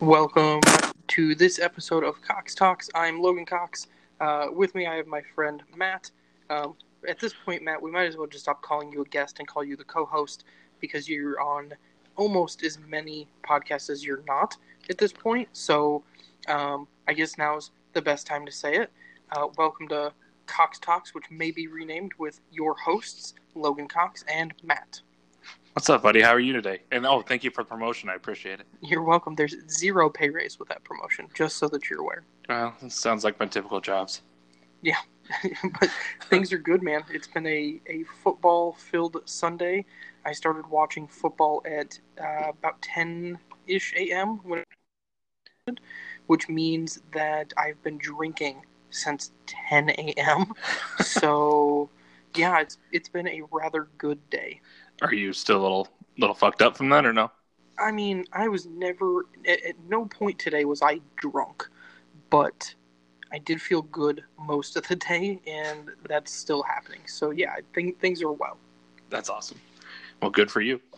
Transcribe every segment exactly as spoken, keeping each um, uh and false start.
Welcome to this episode of Cox Talks. I'm Logan Cox. Uh, with me, I have my friend Matt. Um, at this point, Matt, we might as well just stop calling you a guest and call you the co-host because you're on almost as many podcasts as you're not at this point. So um, I guess now's the best time to say it. Uh, welcome to Cox Talks, which may be renamed with your hosts, Logan Cox and Matt. What's up, buddy? How are you today? And oh, thank you for the promotion. I appreciate it. You're welcome. There's zero pay raise with that promotion, just so that you're aware. Well, it sounds like my typical jobs. Yeah, but things are good, man. It's been a, a football-filled Sunday. I started watching football at uh, about ten-ish a.m., when it, which means that I've been drinking since ten a.m. So, yeah, it's it's been a rather good day. Are you still a little little fucked up from that, or no? I mean, I was never... At, at no point today was I drunk, but I did feel good most of the day, and that's still happening. So, yeah, I think things are well. That's awesome. Well, good for you.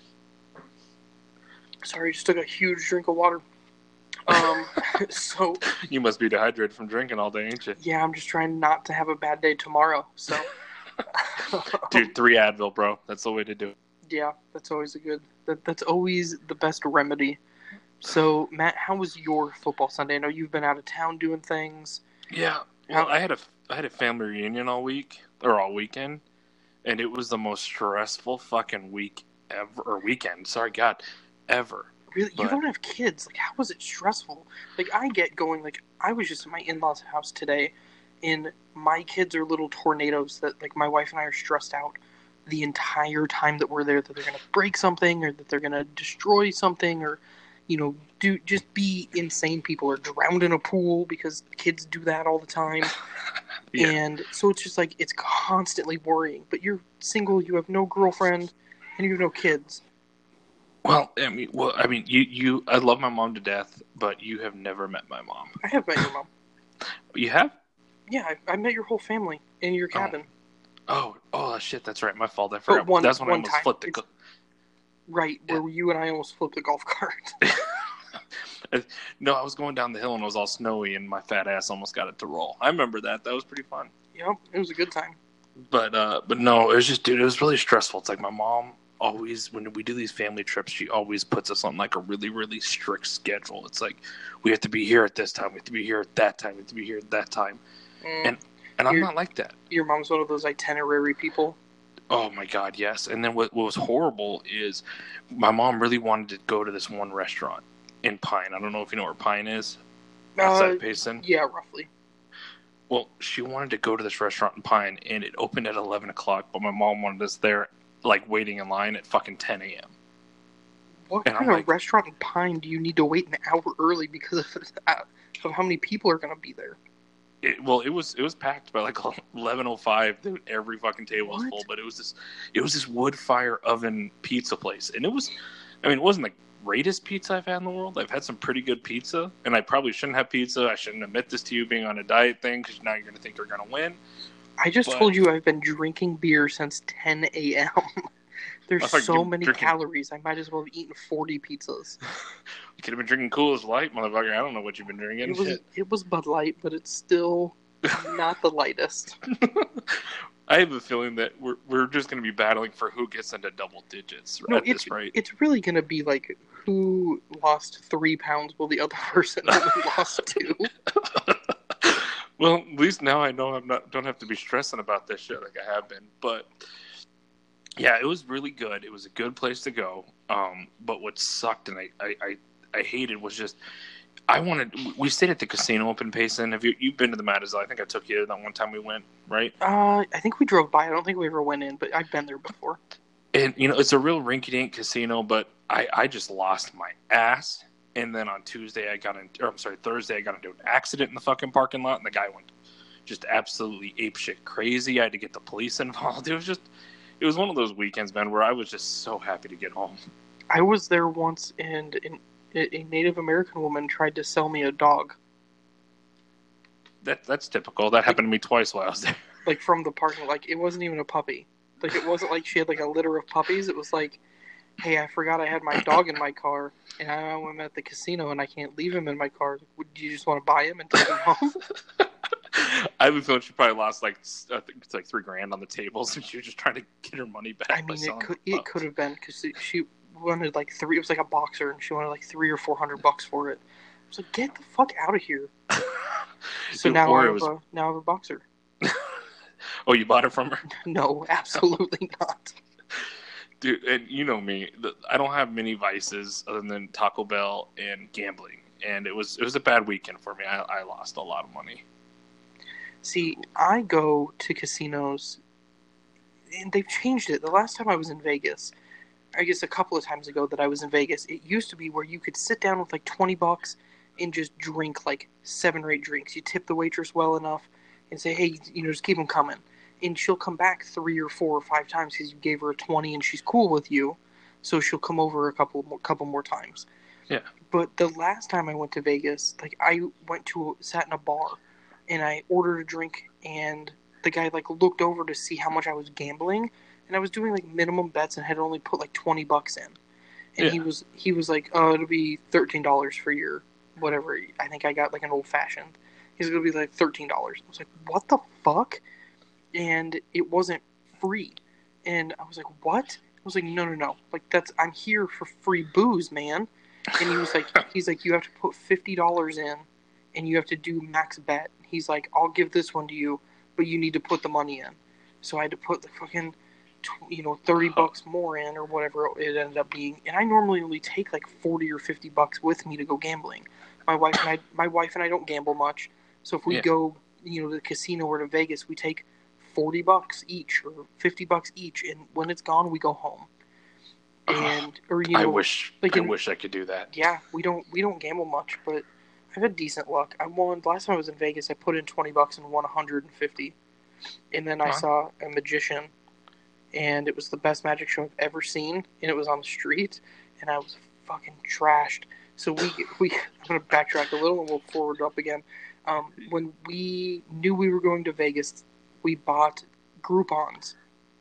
Sorry, I just took a huge drink of water. Um, so... You must be dehydrated from drinking all day, ain't you? Yeah, I'm just trying not to have a bad day tomorrow, so... Dude, three Advil, bro. That's the way to do it. Yeah, that's always a good... That, that's always the best remedy. So, Matt, how was your football Sunday? I know you've been out of town doing things. Yeah, well, I had a I had a family reunion all week or all weekend, and it was the most stressful fucking week ever or weekend. Sorry, God, ever. Really, but, you don't have kids. Like, how was it stressful? Like, I get going. Like, I was just at my in-laws' house today, and my kids are little tornadoes that, like, my wife and I are stressed out the entire time that we're there that they're gonna break something or that they're gonna destroy something or, you know, do just be insane people or drown in a pool because kids do that all the time. Yeah. And so it's just like it's constantly worrying. But you're single, you have no girlfriend, and you have no kids. Well, I mean, well, I mean, you, you, I love my mom to death, but you have never met my mom. I have met your mom. You have? Yeah, I, I met your whole family in your cabin. Oh, oh, oh shit! That's right. My fault. I forgot. One, That's when one I almost time. flipped the. Go- right, yeah. where you and I almost flipped the golf cart. No, I was going down the hill and it was all snowy, and my fat ass almost got it to roll. I remember that. That was pretty fun. Yep, it was a good time. But, uh, but no, it was just, dude, it was really stressful. It's like my mom always, when we do these family trips, she always puts us on like a really, really strict schedule. It's like we have to be here at this time, we have to be here at that time, we have to be here at that time, mm. and and I'm You're, not like that. Your mom's one of those itinerary people. Oh my God, yes. And then what, what was horrible is my mom really wanted to go to this one restaurant in Pine. I don't know if you know where Pine is. Outside uh, of Payson. Yeah, roughly. Well, she wanted to go to this restaurant in Pine, and it opened at eleven o'clock, but my mom wanted us there, like, waiting in line at fucking ten a.m. What and kind I'm of like, restaurant in Pine do you need to wait an hour early because of, of how many people are going to be there? It, well, it was it was packed by like eleven oh five. Every fucking table was what? full, but it was this it was this wood fire oven pizza place, and it was, I mean, it wasn't the greatest pizza I've had in the world. I've had some pretty good pizza, and I probably shouldn't have pizza. I shouldn't admit this to you being on a diet thing because now you're going to think you're going to win. I just but, told you I've been drinking beer since ten a.m. There's so many drinking... calories. I might as well have eaten forty pizzas. You could have been drinking Coors Light, motherfucker. I don't know what you've been drinking. It was, Shit. It was Bud Light, but it's still not the lightest. I have a feeling that we're we're just going to be battling for who gets into double digits no, at it's, this rate. It's really going to be like who lost three pounds while the other person only lost two. Well, at least now I know I'm not don't have to be stressing about this shit like I have been. But yeah, it was really good. It was a good place to go. Um, but what sucked and I, I, I, I hated was just I wanted. We stayed at the casino up in Payson. Have you you've been to the Matazelle? I think I took you that one time we went, right? Uh, I think we drove by. I don't think we ever went in, but I've been there before. And you know, it's a real rinky-dink casino, but I, I just lost my ass. And then on Tuesday, I got in. Or I'm sorry, Thursday, I got into an accident in the fucking parking lot, and the guy went just absolutely apeshit crazy. I had to get the police involved. It was just, it was one of those weekends, man, where I was just so happy to get home. I was there once, and an, a Native American woman tried to sell me a dog. That that's typical. That happened to me twice while I was there. Like from the parking, like it wasn't even a puppy. Like it wasn't like she had like a litter of puppies. It was like hey, I forgot I had my dog in my car, and I'm at the casino, and I can't leave him in my car. Would you just want to buy him and take him home? I have a feeling she probably lost like I think it's like three grand on the tables, and she was just trying to get her money back. I mean, it could it could have been because she wanted like three. It was like a boxer, and she wanted like three or four hundred bucks for it. I was like, get the fuck out of here. So Dude, now I have was... a now I have a boxer. Oh, you bought it from her? No, absolutely not. Dude, and you know me, I don't have many vices other than Taco Bell and gambling, and it was it was a bad weekend for me. I, I lost a lot of money. See, I go to casinos, and they've changed it. The last time I was in Vegas, I guess a couple of times ago that I was in Vegas, it used to be where you could sit down with like twenty bucks and just drink like seven or eight drinks. You tip the waitress well enough and say, hey, you know, just keep them coming. And she'll come back three or four or five times because you gave her a twenty and she's cool with you. So she'll come over a couple more, couple more times. Yeah. But the last time I went to Vegas, like I went to, sat in a bar and I ordered a drink and the guy like looked over to see how much I was gambling. And I was doing like minimum bets and had only put like twenty bucks in. And yeah. he was, he was like, oh, it'll be thirteen dollars for your whatever. I think I got like an old fashioned. He's going to be like thirteen dollars. I was like, what the fuck? And it wasn't free. And I was like, what? I was like, no, no, no. Like, that's, I'm here for free booze, man. And he was like, he's like, you have to put fifty dollars in and you have to do max bet. He's like, I'll give this one to you, but you need to put the money in. So I had to put the fucking, you know, thirty bucks more in or whatever it ended up being. And I normally only take like forty or fifty bucks with me to go gambling. My wife and I, my wife and I don't gamble much. So if we yeah. go, you know, to the casino or to Vegas, we take forty bucks each or fifty bucks each, and when it's gone, we go home. And or you know, I wish like I in, wish I could do that. Yeah, we don't we don't gamble much, but I've had decent luck. I won last time I was in Vegas. I put in twenty bucks and won a hundred and fifty, and then I huh? saw a magician, and it was the best magic show I've ever seen, and it was on the street, and I was fucking trashed. So we we I'm gonna backtrack a little and we'll forward up again. Um, when we knew we were going to Vegas, we bought Groupons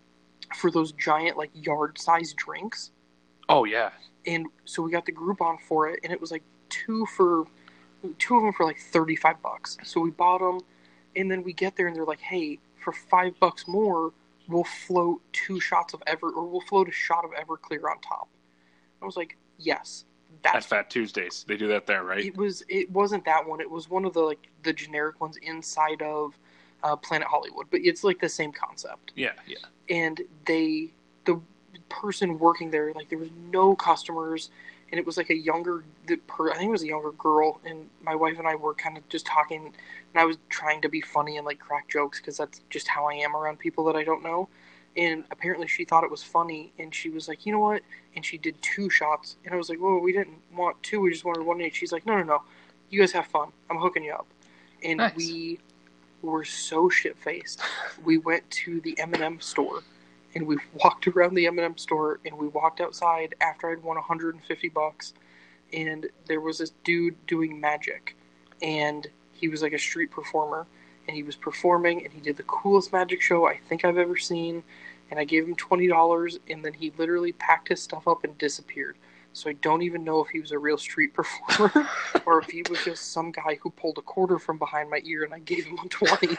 for those giant, like, yard-sized drinks. Oh, yeah. And so we got the Groupon for it, and it was, like, two for, two of them for, like, thirty-five bucks. So we bought them, and then we get there, and they're like, hey, for five bucks more, we'll float two shots of Ever, or we'll float a shot of Everclear on top. I was like, yes. That's At Fat Tuesdays. They do that there, right? It was. It wasn't that one. It was one of the like the generic ones inside of uh, Planet Hollywood, but it's like the same concept. Yeah, yeah. And they, the person working there, like there was no customers, and it was like a younger, the per, I think it was a younger girl, and my wife and I were kind of just talking, and I was trying to be funny and like crack jokes because that's just how I am around people that I don't know. And apparently she thought it was funny, and she was like, you know what? And she did two shots. And I was like, whoa, we didn't want two. We just wanted one each. She's like, no, no, no. You guys have fun. I'm hooking you up. And nice. We were so shit-faced. We went to the M and M store, and we walked around the M and M store, and we walked outside after I'd won one hundred fifty bucks. And there was this dude doing magic. And he was like a street performer. And he was performing, and he did the coolest magic show I think I've ever seen. And I gave him twenty dollars, and then he literally packed his stuff up and disappeared. So I don't even know if he was a real street performer or if he was just some guy who pulled a quarter from behind my ear and I gave him a twenty.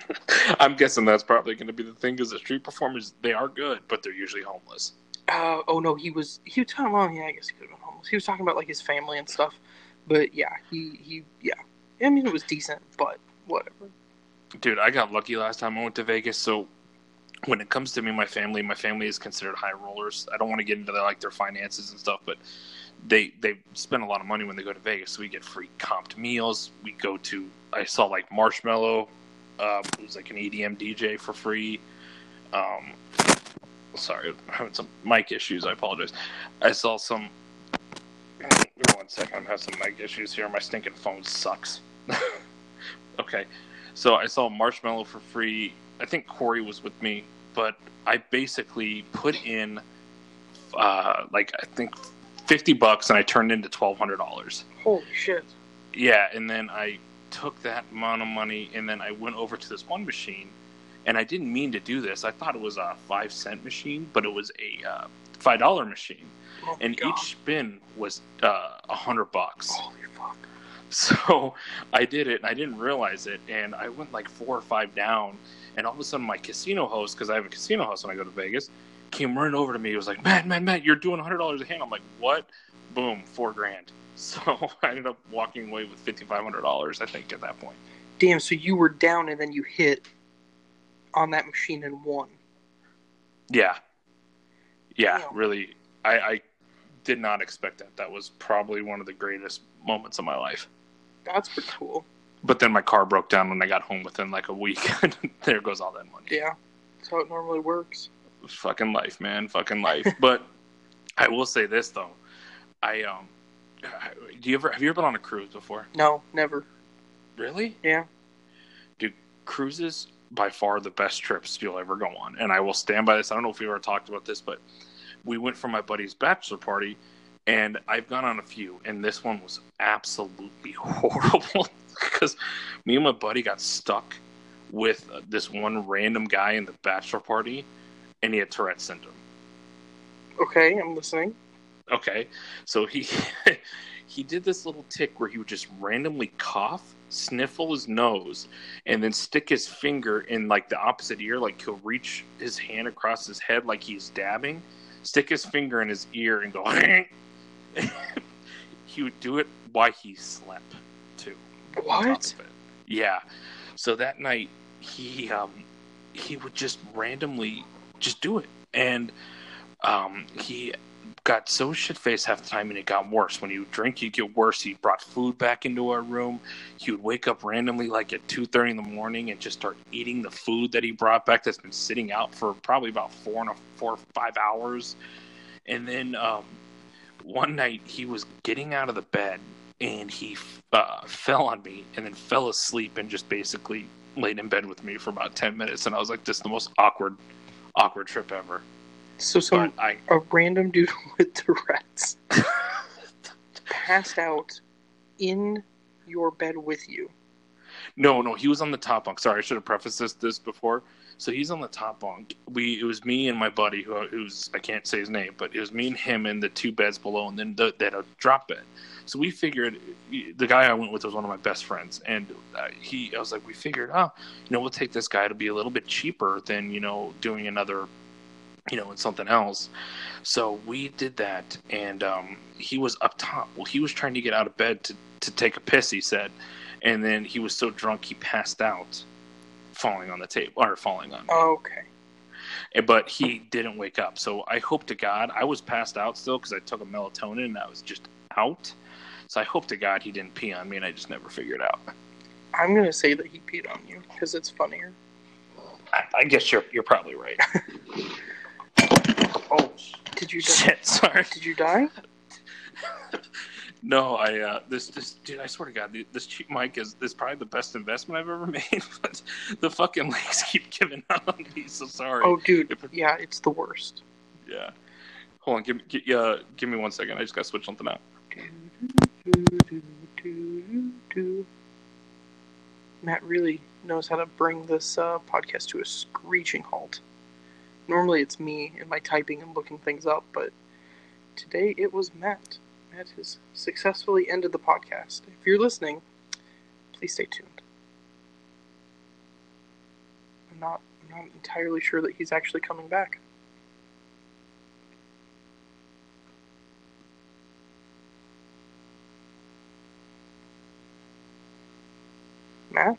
I'm guessing that's probably going to be the thing, because the street performers, they are good, but they're usually homeless. Uh, oh, no, he was, he was talking, well, yeah, I guess he could have been homeless. He was talking about, like, his family and stuff. But, yeah, he, he, yeah. I mean, it was decent, but whatever. Dude, I got lucky last time I went to Vegas, so when it comes to me and my family, my family is considered high rollers. I don't want to get into their, like their finances and stuff, but they they spend a lot of money when they go to Vegas. So we get free comped meals. We go to, I saw like Marshmello, uh, who's like an E D M D J for free. Um, sorry, I'm having some mic issues. I apologize. I saw some. Give me one second. I'm having some mic issues here. My stinking phone sucks. Okay. So I saw Marshmello for free. I think Corey was with me, but I basically put in uh, like I think fifty bucks, and I turned into twelve hundred dollars. Holy shit! Yeah, and then I took that amount of money, and then I went over to this one machine, and I didn't mean to do this. I thought it was a five cent machine, but it was a uh, five dollar machine, Oh and God. each spin was uh, a hundred bucks. Holy fuck. So I did it, and I didn't realize it, and I went like four or five down, and all of a sudden my casino host, because I have a casino host when I go to Vegas, came running over to me. He was like, Matt, Matt, Matt, you're doing a hundred dollars a hand. I'm like, what? Boom, four grand. So I ended up walking away with fifty-five hundred dollars, I think, at that point. Damn, so you were down and then you hit on that machine and won. Yeah. Yeah, Damn. really. I, I did not expect that. That was probably one of the greatest moments of my life. That's pretty cool. But then my car broke down when I got home within like a week. There goes all that money. Yeah, that's how it normally works. Fucking life, man. Fucking life. But I will say this, though. I, um... Do you ever have you ever been on a cruise before? No, never. Really? Yeah. Dude, cruises by far the best trips you'll ever go on, and I will stand by this. I don't know if we ever talked about this, but we went for my buddy's bachelor party, and I've gone on a few, and this one was absolutely horrible because me and my buddy got stuck with uh, this one random guy in the bachelor party, and he had Tourette's syndrome. Okay, I'm listening. Okay, so he he did this little tick where he would just randomly cough, sniffle his nose, and then stick his finger in like the opposite ear, like he'll reach his hand across his head like he's dabbing, stick his finger in his ear and go. He would do it while he slept too. What? Yeah. So that night he um he would just randomly just do it, and um he got so shit-faced half the time, and it got worse. When he would drink, he'd get worse. He brought food back into our room. He would wake up randomly like at two thirty in the morning and just start eating the food that he brought back that's been sitting out for probably about four and a, four or five hours. And then um, one night he was getting out of the bed, and he uh, fell on me and then fell asleep and just basically laid in bed with me for about ten minutes. And I was like, this is the most awkward, awkward trip ever. So some I, a random dude with Tourette's passed out in your bed with you. No, no, he was on the top bunk. Sorry, I should have prefaced this, this before. So he's on the top bunk. We it was me and my buddy who who's I can't say his name, but it was me and him in the two beds below, and then the, they had a drop bed. So we figured the guy I went with was one of my best friends, and uh, he I was like, we figured, oh, you know, we'll take this guy to be a little bit cheaper than you know doing another. You know, and something else. So we did that, and um, he was up top. Well, he was trying to get out of bed to, to take a piss, he said, and then he was so drunk he passed out, falling on the table, or falling on me. Oh, okay. But he didn't wake up. So I hope to God, I was passed out still because I took a melatonin and I was just out. So I hope to God he didn't pee on me, and I just never figured out. I'm going to say that he peed on you because it's funnier. I, I guess you're you're probably right. Oh, did you die? Shit, sorry. Did you die? No, I uh, this this dude. I swear to God, this cheap mic is is probably the best investment I've ever made. But the fucking legs keep giving out on me. So sorry. Oh, dude. It, yeah, it's the worst. Yeah. Hold on. Give me uh, give me one second. I just gotta switch something out. Matt really knows how to bring this uh, podcast to a screeching halt. Normally it's me and my typing and looking things up, but today it was Matt. Matt has successfully ended the podcast. If you're listening, please stay tuned. I'm not, I'm not entirely sure that he's actually coming back. Matt?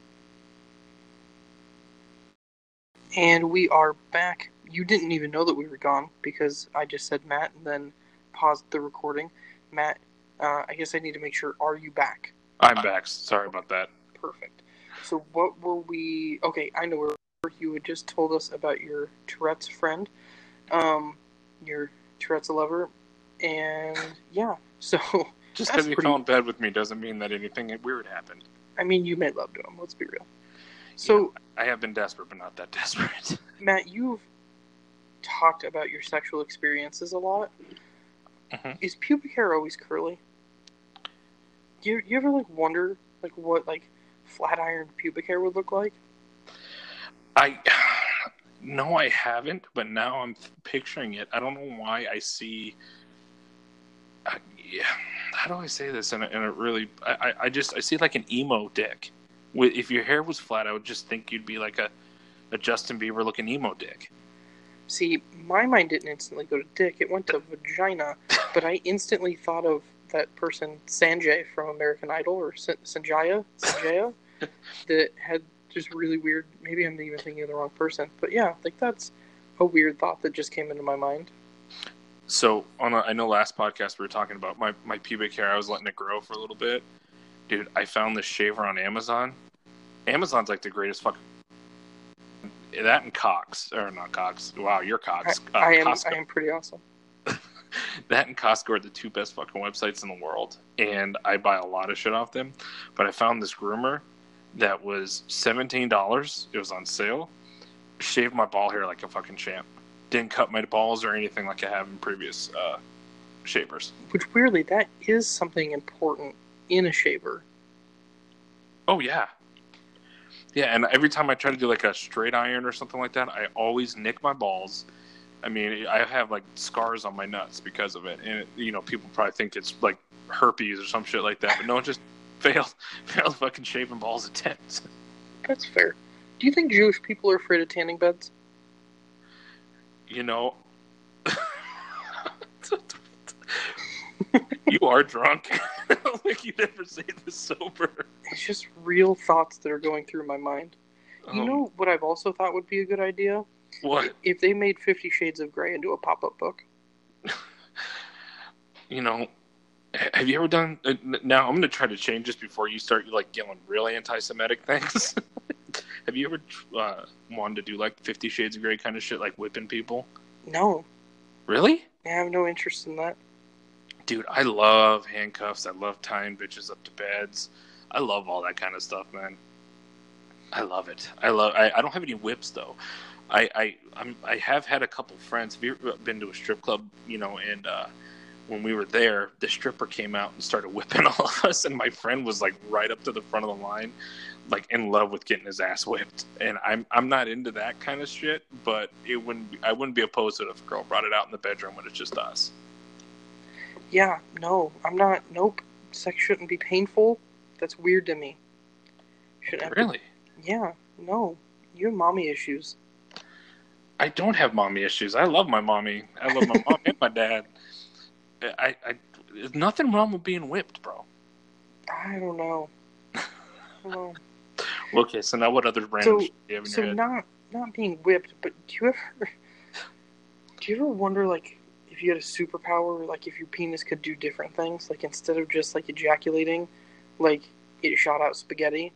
And we are back. You didn't even know that we were gone because I just said Matt and then paused the recording. Matt, uh, I guess I need to make sure, are you back? I'm back. Sorry about that. Perfect. So what were we... Okay, I know where you had just told us about your Tourette's friend, um, your Tourette's lover, and yeah, so... Just because you pretty... fell in bed with me doesn't mean that anything weird happened. I mean, you made love to him, let's be real. So yeah, I have been desperate, but not that desperate. Matt, you've talked about your sexual experiences a lot. Mm-hmm. Is pubic hair always curly? Do you, you ever like wonder like what like flat iron pubic hair would look like? I no, I haven't, but now I'm picturing it. I don't know why I see. Uh, yeah, how do I say this? And and it really, I, I just I see like an emo dick. With if your hair was flat, I would just think you'd be like a, a Justin Bieber looking emo dick. See, my mind didn't instantly go to dick; it went to vagina. But I instantly thought of that person Sanjay from American Idol, or Sanjaya, Sanjaya, that had just really weird. Maybe I'm even thinking of the wrong person, but yeah, like that's a weird thought that just came into my mind. So on a, I know last podcast we were talking about my, my pubic hair. I was letting it grow for a little bit. Dude, I found this shaver on Amazon. Amazon's like the greatest fucking. That and Cox or not Cox. Wow, you're Cox. I, uh, I am. Costco. I am pretty awesome. That and Costco are the two best fucking websites in the world, and I buy a lot of shit off them. But I found this groomer that was seventeen dollars. It was on sale. Shaved my ball hair like a fucking champ. Didn't cut my balls or anything like I have in previous uh, shavers. Which weirdly, that is something important in a shaver. Oh yeah, yeah. And every time I try to do like a straight iron or something like that, I always nick my balls. I mean, I have like scars on my nuts because of it, and it, you know, people probably think it's like herpes or some shit like that, but no, it just failed, failed fucking shaving balls attempts. That's fair. Do you think Jewish people are afraid of tanning beds? You know, you are drunk. Like you never say this sober. It's just real thoughts that are going through my mind. You Um, know what I've also thought would be a good idea? What? If they made Fifty Shades of Grey into a pop-up book. You know, have you ever done? Uh, now I'm going to try to change this before you start like yelling really anti-Semitic things. Have you ever uh, wanted to do like Fifty Shades of Grey kind of shit, like whipping people? No. Really? I have no interest in that. Dude, I love handcuffs. I love tying bitches up to beds. I love all that kind of stuff, man. I love it. I love. I, I don't have any whips though. I I I'm, I have had a couple friends. Have you ever been to a strip club? You know, and uh, when we were there, the stripper came out and started whipping all of us, and my friend was like right up to the front of the line, like in love with getting his ass whipped. And I'm I'm not into that kind of shit, but it wouldn't be, I wouldn't be opposed to it if a girl brought it out in the bedroom when it's just us. Yeah, no, I'm not. Nope. Sex shouldn't be painful. That's weird to me. Shouldn't have to- Really? Yeah, no. You have mommy issues. I don't have mommy issues. I love my mommy. I love my mom and my dad. I, I, there's nothing wrong with being whipped, bro. I don't know. I don't know. Well, okay, so now what other random So, shit do you have in so your head? not not being whipped, but do you ever do you ever wonder like if you had a superpower, like if your penis could do different things, like instead of just like ejaculating, like it shot out spaghetti?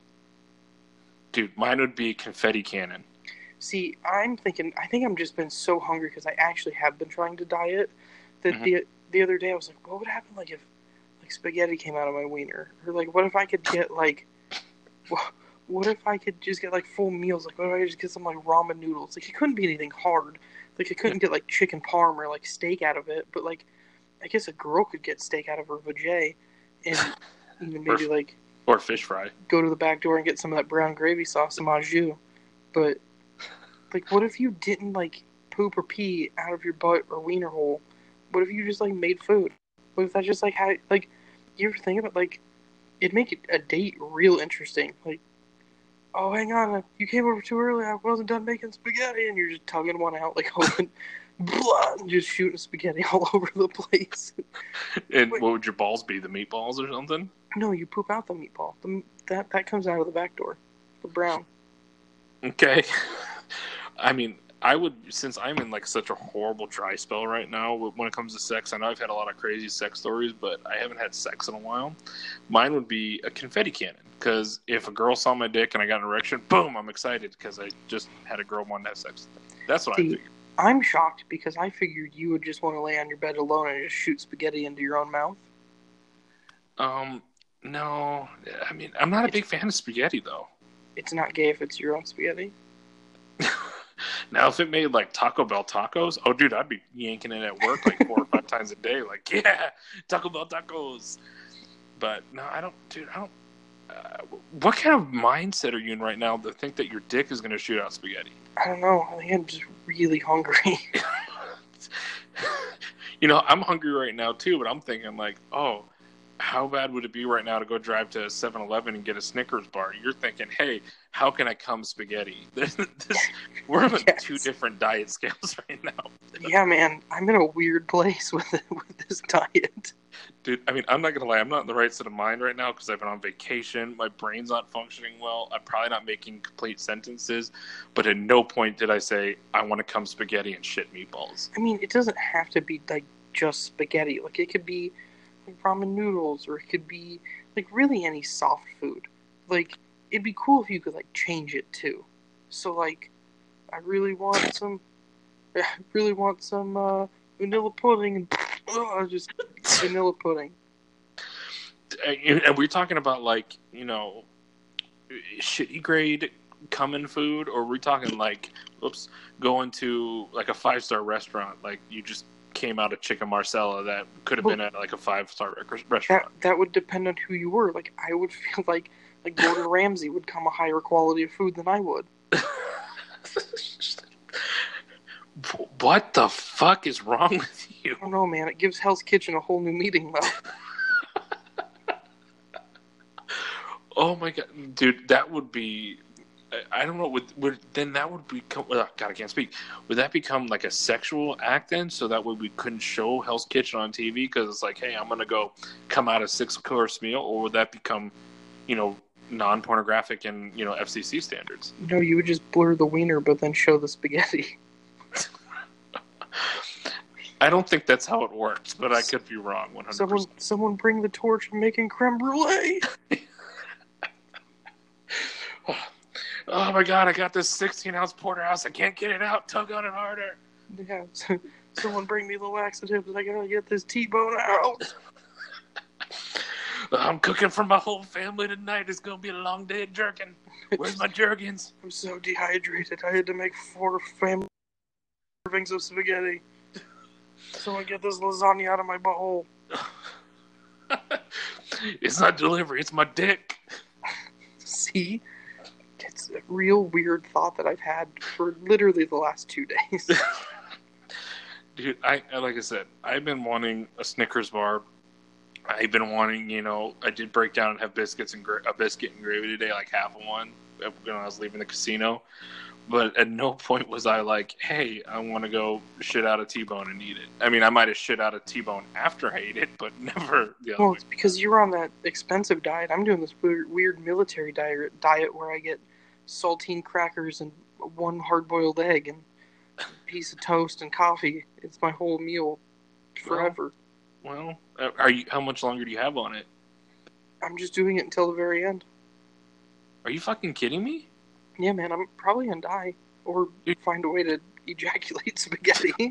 Dude, mine would be confetti cannon. See, I'm thinking. I think I'm just been so hungry because I actually have been trying to diet. That Mhm. the the other day I was like, what would happen like if like spaghetti came out of my wiener, or like what if I could get like, what, what if I could just get like full meals? Like what if I could just get some like ramen noodles? Like it couldn't be anything hard. Like I couldn't get like chicken parm or like steak out of it. But like, I guess a girl could get steak out of her vajay, and you know, maybe Or- like Or fish fry. go to the back door and get some of that brown gravy sauce, some au jus. But like, what if you didn't like poop or pee out of your butt or wiener hole? What if you just like made food? What if that's just like how like you ever think about like it'd make it, a date real interesting? Like, oh, hang on, you came over too early. I wasn't done making spaghetti, and you're just tugging one out like hoping, blah, and just shooting spaghetti all over the place. And Wait. what would your balls be? The meatballs or something? No, you poop out the meatball. The, that that comes out of the back door, the brown. Okay. I mean, I would, since I'm in like such a horrible dry spell right now when it comes to sex. I know I've had a lot of crazy sex stories, but I haven't had sex in a while. Mine would be a confetti cannon, because if a girl saw my dick and I got an erection, boom, I'm excited because I just had a girl want to have sex with me. That's what I See, figured. I'm shocked because I figured you would just want to lay on your bed alone and just shoot spaghetti into your own mouth. Um, no, I mean, I'm not a big fan of spaghetti though. It's not gay if it's your own spaghetti. Now, if it made like Taco Bell tacos, oh, dude, I'd be yanking it at work like four or five times a day. Like, yeah, Taco Bell tacos. But no, I don't, dude. I don't. uh, what kind of mindset are you in right now to think that your dick is going to shoot out spaghetti? I don't know. I think I'm just really hungry. You know, I'm hungry right now too, but I'm thinking like, oh, how bad would it be right now to go drive to seven eleven and get a Snickers bar? You're thinking, hey, how can I come spaghetti? This, this, we're on yes. two different diet scales right now. Yeah, man, I'm in a weird place with with this diet. Dude, I mean, I'm not going to lie. I'm not in the right state of mind right now because I've been on vacation. My brain's not functioning well. I'm probably not making complete sentences. But at no point did I say, I want to come spaghetti and shit meatballs. I mean, it doesn't have to be, like, just spaghetti. Like, it could be like ramen noodles, or it could be, like, really any soft food. Like, it'd be cool if you could, like, change it, too. So, like, I really want some, I really want some, uh, vanilla pudding, and oh, just vanilla pudding. And we're talking about, like, you know, shitty grade coming food, or we're talking like, oops, going to like a five star restaurant, like you just came out of Chicken Marsala that could have well, been at like a five star restaurant. That that would depend on who you were. Like I would feel like like Gordon Ramsay would come a higher quality of food than I would. What the fuck is wrong with you? I don't know, man. It gives Hell's Kitchen a whole new meaning, though. Oh my god, dude, that would be. I don't know. Would, would then that would become? Oh, god, I can't speak. Would that become like a sexual act then? So that way we couldn't show Hell's Kitchen on T V because it's like, hey, I'm gonna go come out a six course meal, or would that become, you know, non-pornographic and you know F C C standards? No, you would just blur the wiener, but then show the spaghetti. I don't think that's how it works, but I could be wrong. One hundred percent. Someone, someone, bring the torch. I'm making creme brulee. oh, oh my god! I got this sixteen ounce porterhouse. I can't get it out. Tug on it harder. Yeah. So, someone, bring me the laxatives. I gotta get this T-bone out. I'm cooking for my whole family tonight. It's gonna be a long day of jerking. Where's my jerkins? I'm so dehydrated. I had to make four family servings of spaghetti. Someone get this lasagna out of my butthole. It's not delivery, it's my dick. See? It's a real weird thought that I've had for literally the last two days. Dude, I like I said, I've been wanting a Snickers bar. I've been wanting, you know, I did break down and have biscuits and gra- a biscuit and gravy today, like half of one, when I was leaving the casino. But at no point was I like, hey, I want to go shit out a T-bone and eat it. I mean, I might have shit out a T-bone after I ate it, but never the other Well, way. it's because you're on that expensive diet. I'm doing this weird, weird military diet, diet where I get saltine crackers and one hard-boiled egg and a piece of toast and coffee. It's my whole meal forever. Well, well are you? How much longer do you have on it? I'm just doing it until the very end. Are you fucking kidding me? Yeah, man, I'm probably gonna die or find a way to ejaculate spaghetti.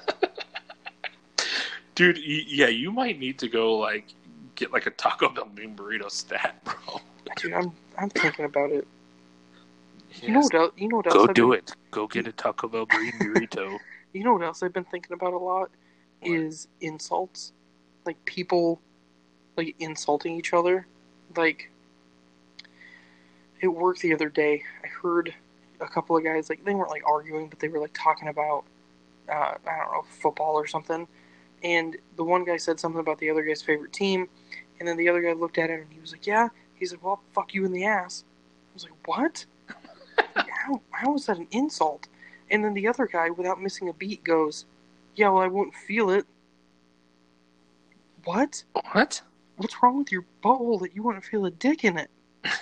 Dude, yeah, you might need to go like get like a Taco Bell bean burrito stat, bro. Dude, I'm I'm thinking about it. Yes. You know what else? You know what else? Go I've do been, it. Go get a Taco Bell bean burrito. You know what else I've been thinking about a lot What? is insults, like people, like insulting each other, like. At work the other day, I heard a couple of guys, like, they weren't, like, arguing, but they were, like, talking about, uh, I don't know, football or something, and the one guy said something about the other guy's favorite team, and then the other guy looked at him, and he was like, yeah, he's like, well, fuck you in the ass. I was like, what? Like, how, how is that an insult? And then the other guy, without missing a beat, goes, yeah, well, I won't feel it. What? What? What's wrong with your butthole that you want to feel a dick in it?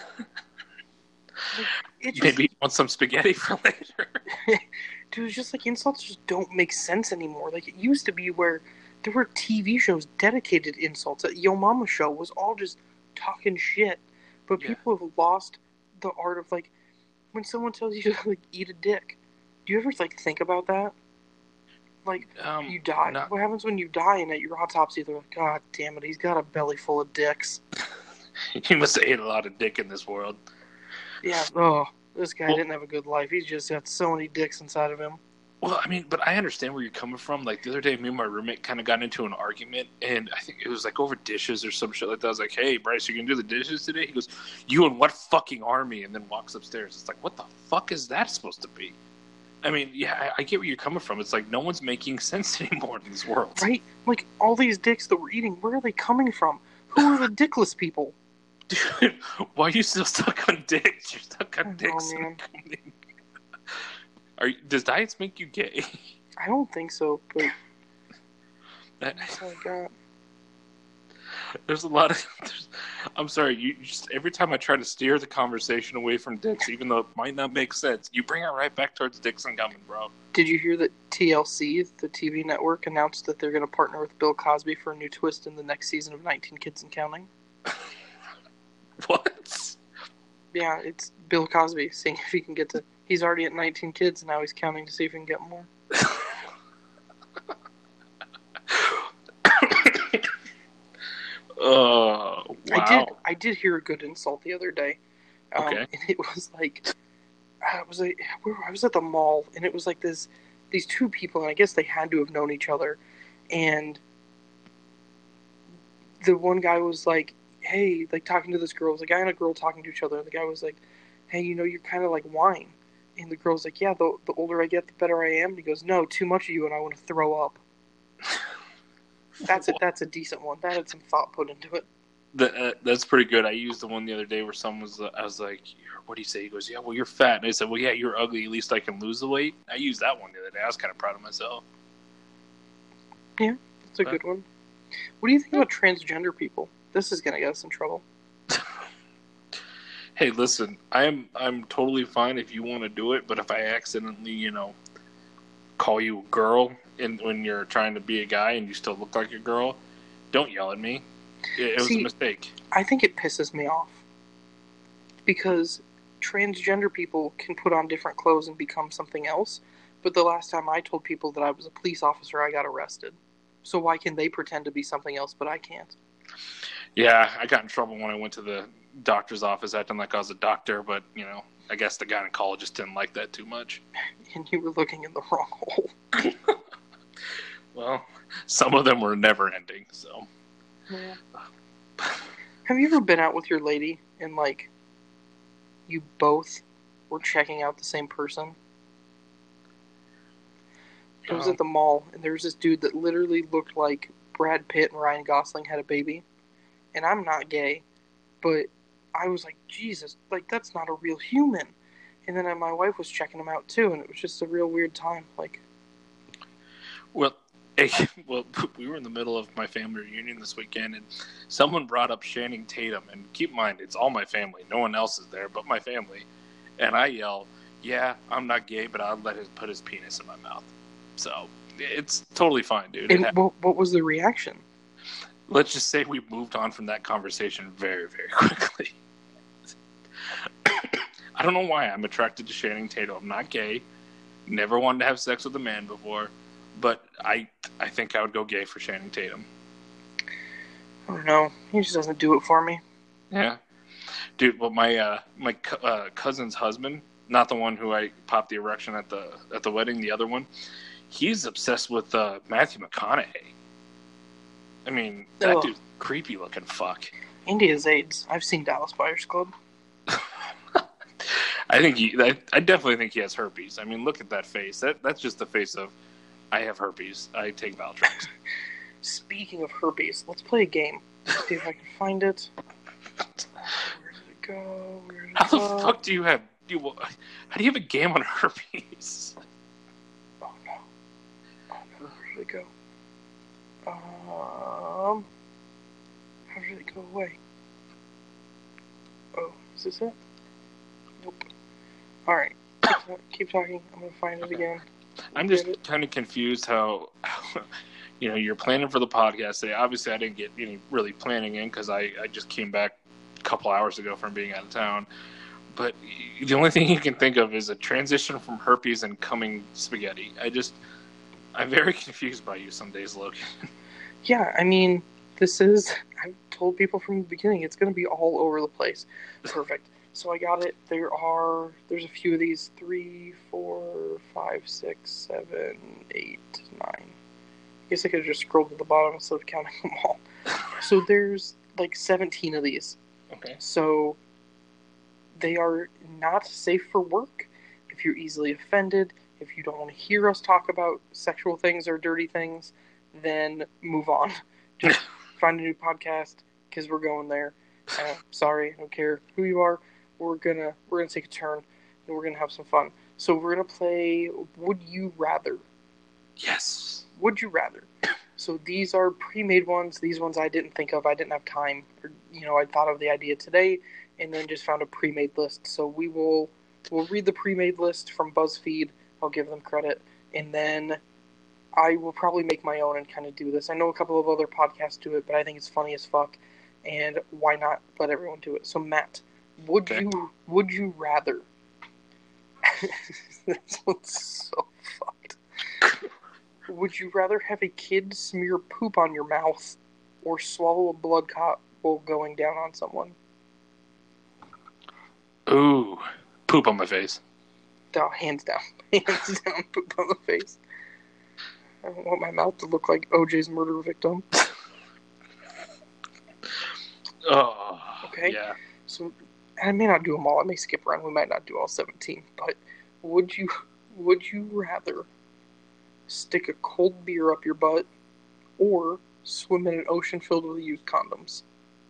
Like, it just, maybe you want some spaghetti for later. Dude, it's just like insults just don't make sense anymore. Like it used to be where there were T V shows dedicated to insults. That Yo Mama show was all just talking shit. But Yeah. people have lost the art of like when someone tells you to like eat a dick. Do you ever like think about that? Like Um, you die. not- What happens when you die and at your autopsy they're like, God damn it, he's got a belly full of dicks. You must have ate a lot of dick in this world. Yeah, oh, this guy Well- didn't have a good life. He's just got so many dicks inside of him. Well, I mean, but I understand where you're coming from. Like, the other day, me and my roommate kind of got into an argument, and I think it was, like, over dishes or some shit like that. I was like, hey, Bryce, you gonna do the dishes today? He goes, you in what fucking army? And then walks upstairs. It's like, what the fuck is that supposed to be? I mean, yeah, I, I get where you're coming from. It's like, no one's making sense anymore in this world. Right? Like, all these dicks that we're eating, where are they coming from? Who are the dickless people? Dude, why are you still stuck on dicks? You're stuck on dicks. Oh, man. Are you, does diets make you gay? I don't think so, but That, that's all I got. there's a lot of. There's, I'm sorry. You you just every time I try to steer the conversation away from dicks, even though it might not make sense, you bring it right back towards dicks and gumming, bro. Did you hear that T L C, the T V network, announced that they're going to partner with Bill Cosby for a new twist in the next season of nineteen Kids and Counting? What? Yeah, it's Bill Cosby seeing if he can get to. He's already at nineteen kids, and now he's counting to see if he can get more. Oh, wow. I did. I did hear a good insult the other day. Um, Okay. And it was like, uh, it was like I was at the mall, and it was like this, these two people, and I guess they had to have known each other, and the one guy was like, "Hey," like talking to this girl. It was a guy and a girl talking to each other, and the guy was like, "Hey, you know, you're kind of like wine." And the girl's like, "Yeah, the the older I get, the better I am." And he goes, "No, too much of you, and I want to throw up." That's a that's a decent one. That had some thought put into it. That, uh, that's pretty good. I used the one the other day where someone was, uh, I was like, what do you say? He goes, yeah, well, you're fat. And I said, well, yeah, you're ugly. At least I can lose the weight. I used that one the other day. I was kind of proud of myself. Yeah, that's a Huh? good one. What do you think about transgender people? This is going to get us in trouble. Hey, listen, I'm I'm totally fine if you want to do it, but if I accidentally, you know, call you a girl in, when you're trying to be a guy and you still look like a girl, don't yell at me. It, it was See, a mistake. I think it pisses me off. Because transgender people can put on different clothes and become something else, but the last time I told people that I was a police officer, I got arrested. So why can they pretend to be something else, but I can't? Yeah, I got in trouble when I went to the doctor's office acting like I was a doctor, but, you know, I guess the gynecologist didn't like that too much. And you were looking in the wrong hole. Well, some of them were never ending, so. Yeah. Have you ever been out with your lady and, like, you both were checking out the same person? It was Oh. at the mall, and there was this dude that literally looked like Brad Pitt and Ryan Gosling had a baby. And I'm not gay, but I was like, Jesus, like, that's not a real human. And then my wife was checking him out, too, and it was just a real weird time. Like, Well, hey, well, we were in the middle of my family reunion this weekend, and someone brought up Channing Tatum. And keep in mind, it's all my family. No one else is there but my family. And I yell, yeah, I'm not gay, but I'll let him put his penis in my mouth. So it's totally fine, dude. It and ha- what, what was the reaction? Let's just say we moved on from that conversation very, very quickly. I don't know why I'm attracted to Channing Tatum. I'm not gay. Never wanted to have sex with a man before. But I I think I would go gay for Channing Tatum. I don't know. He just doesn't do it for me. Yeah. Dude, well, my uh, my co- uh, cousin's husband, not the one who I popped the erection at the at the wedding, the other one, he's obsessed with uh, Matthew McConaughey. I mean, that Ugh. dude's creepy looking fuck. Andy has AIDS. I've seen Dallas Buyers Club. I think he. I, I definitely think he has herpes. I mean, look at that face. That that's just the face of, I have herpes. I take Valtrex. Speaking of herpes, let's play a game. Let's see if I can find it. Where did it go? Where did it How the go? fuck do you have? Do you, how do you have a game on herpes? Oh no. Oh no, where did it go? Um. How did it go away? Oh, is this it? Nope. Alright. Keep, keep talking. I'm gonna find it again. I'm just kind of confused how, you know, you're planning for the podcast today. Obviously, I didn't get any really planning in because I, I just came back a couple hours ago from being out of town. But the only thing you can think of is a transition from herpes and coming spaghetti. I just, I'm very confused by you some days, Logan. Yeah, I mean, this is, I've told people from the beginning, it's going to be all over the place. Perfect. So I got it. There are, there's a few of these, three, four, five, six, seven, eight, nine. I guess I could have just scrolled to the bottom instead of counting them all. So there's like seventeen of these. Okay. So they are not safe for work. If you're easily offended, if you don't want to hear us talk about sexual things or dirty things, then move on. Just find a new podcast because we're going there. Uh, sorry, I don't care who you are. We're gonna we're gonna take a turn and we're gonna have some fun. So we're gonna play Would You Rather. Yes. Would you rather? So these are pre-made ones. These ones I didn't think of. I didn't have time. Or, you know, I thought of the idea today and then just found a pre-made list. So we will we'll read the pre-made list from BuzzFeed. I'll give them credit, and then I will probably make my own and kind of do this. I know a couple of other podcasts do it, but I think it's funny as fuck. And why not let everyone do it? So Matt, would Okay. you would you rather? This one's so fucked. Would you rather have a kid smear poop on your mouth or swallow a blood clot while going down on someone? Ooh, poop on my face. No, hands down. Hands down, poop on the face. I don't want my mouth to look like O J's murder victim. Oh, Okay. yeah. So I may not do them all. I may skip around. We might not do all seventeen. But would you would you rather stick a cold beer up your butt or swim in an ocean filled with used condoms?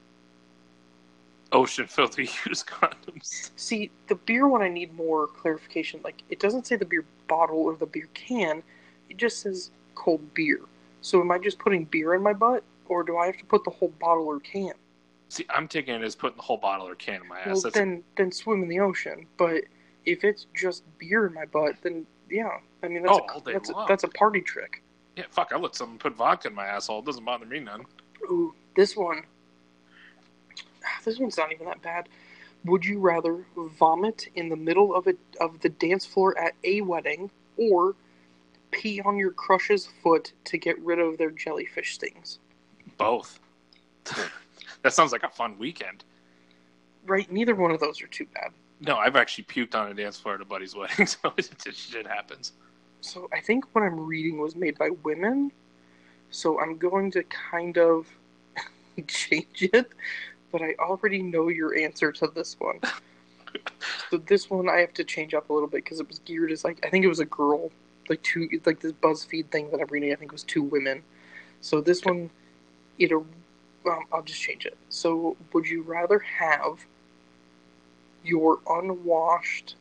Ocean filled with used condoms. See, the beer one I need more clarification. Like, it doesn't say the beer bottle or the beer can. It just says cold beer. So am I just putting beer in my butt, or do I have to put the whole bottle or can? See, I'm taking it as putting the whole bottle or can in my ass. Well, That's then, then swim in the ocean. But if it's just beer in my butt, then yeah. I mean, that's, Oh, a, all day that's, a, long. that's a party trick. Yeah, fuck, I let someone put vodka in my asshole. It doesn't bother me none. Ooh, this one. This one's not even that bad. Would you rather vomit in the middle of a of the dance floor at a wedding, or pee on your crush's foot to get rid of their jellyfish stings? Both. That sounds like a fun weekend. Right, neither one of those are too bad. No, I've actually puked on a dance floor at a buddy's wedding, so it, it shit happens. So I think what I'm reading was made by women, so I'm going to kind of change it, but I already know your answer to this one. So this one I have to change up a little bit because it was geared as, like, I think it was a girl, like two, like this BuzzFeed thing that I'm reading, I think was two women. So this one, it, um, I'll just change it. So would you rather have your unwashed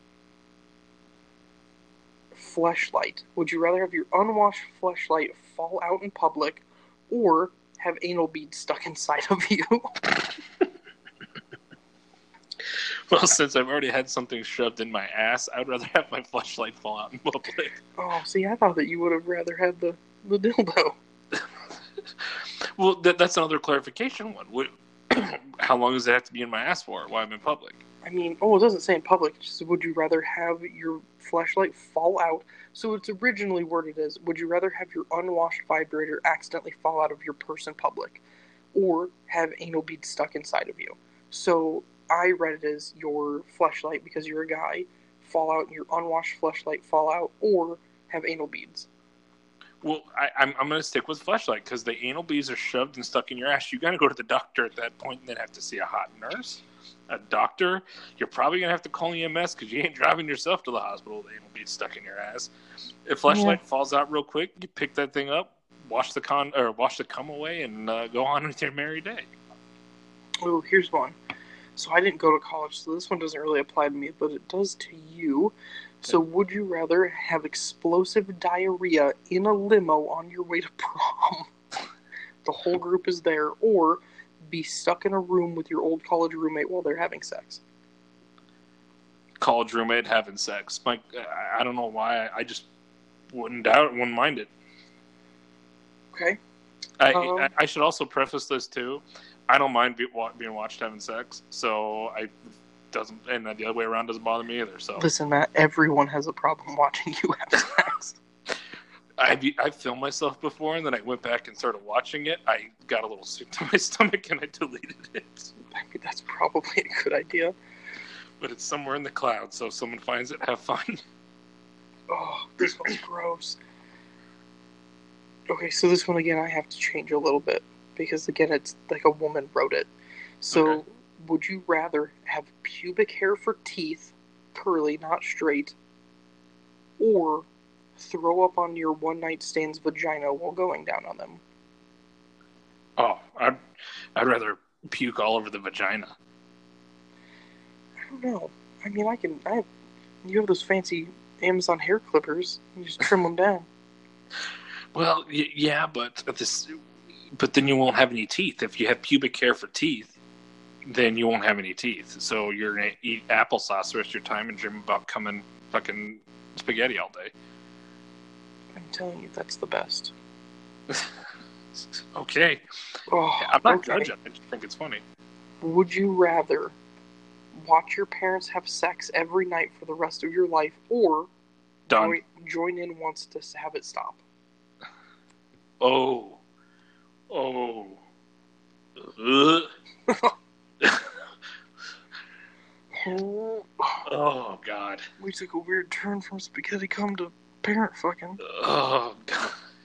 fleshlight? Would you rather have your unwashed fleshlight fall out in public, or have anal beads stuck inside of you? Well, since I've already had something shoved in my ass, I'd rather have my fleshlight fall out in public. Oh, see, I thought that you would have rather had the, the dildo. Well, that, that's another clarification one. What, how long does it have to be in my ass for while I'm in public? I mean, oh, it doesn't say in public. It just says, would you rather have your fleshlight fall out? So it's originally worded as, would you rather have your unwashed vibrator accidentally fall out of your purse in public, or have anal beads stuck inside of you? So I read it as your fleshlight, because you're a guy, fall out, and your unwashed fleshlight fall out, or have anal beads. Well, I, I'm I'm gonna stick with fleshlight because the anal beads are shoved and stuck in your ass. You gotta go to the doctor at that point, and then have to see a hot nurse, a doctor. You're probably gonna have to call E M S because you ain't driving yourself to the hospital with the anal beads stuck in your ass. If fleshlight Yeah. falls out real quick, you pick that thing up, wash the con or wash the cum away, and uh, go on with your merry day. Oh, here's one. So I didn't go to college, so this one doesn't really apply to me, but it does to you. So would you rather have explosive diarrhea in a limo on your way to prom? The whole group is there, or be stuck in a room with your old college roommate while they're having sex? College roommate having sex. My, I- I don't know why. I, I just wouldn't doubt, wouldn't mind it. Okay. I, Um, I I should also preface this too. I don't mind be, wa- being watched having sex, so I doesn't, and the other way around doesn't bother me either. So Listen, Matt, everyone has a problem watching you have sex. I I filmed myself before, and then I went back and started watching it. I got a little sick to my stomach, and I deleted it. I mean, that's probably a good idea. But it's somewhere in the cloud, so if someone finds it, have fun. Oh, this one's gross. Okay, so this one again I have to change a little bit because again it's like a woman wrote it. So, okay. Would you rather have pubic hair for teeth, curly, not straight, or throw up on your one night stand's vagina while going down on them? Oh, I'd I'd rather puke all over the vagina. I don't know. I mean, I can. I have. You have those fancy Amazon hair clippers. You just trim them down. Well, y- yeah, but this, but then you won't have any teeth. If you have pubic hair for teeth, then you won't have any teeth. So you're gonna eat applesauce the rest of your time and dream about coming fucking spaghetti all day. I'm telling you, that's the best. Okay. Oh, I'm not okay. judging. I just think it's funny. Would you rather watch your parents have sex every night for the rest of your life, or Done. Join, join in once to have it stop? Oh. Oh. Ugh. Oh, God. We took a weird turn from spaghetti cum to parent fucking. Oh, God.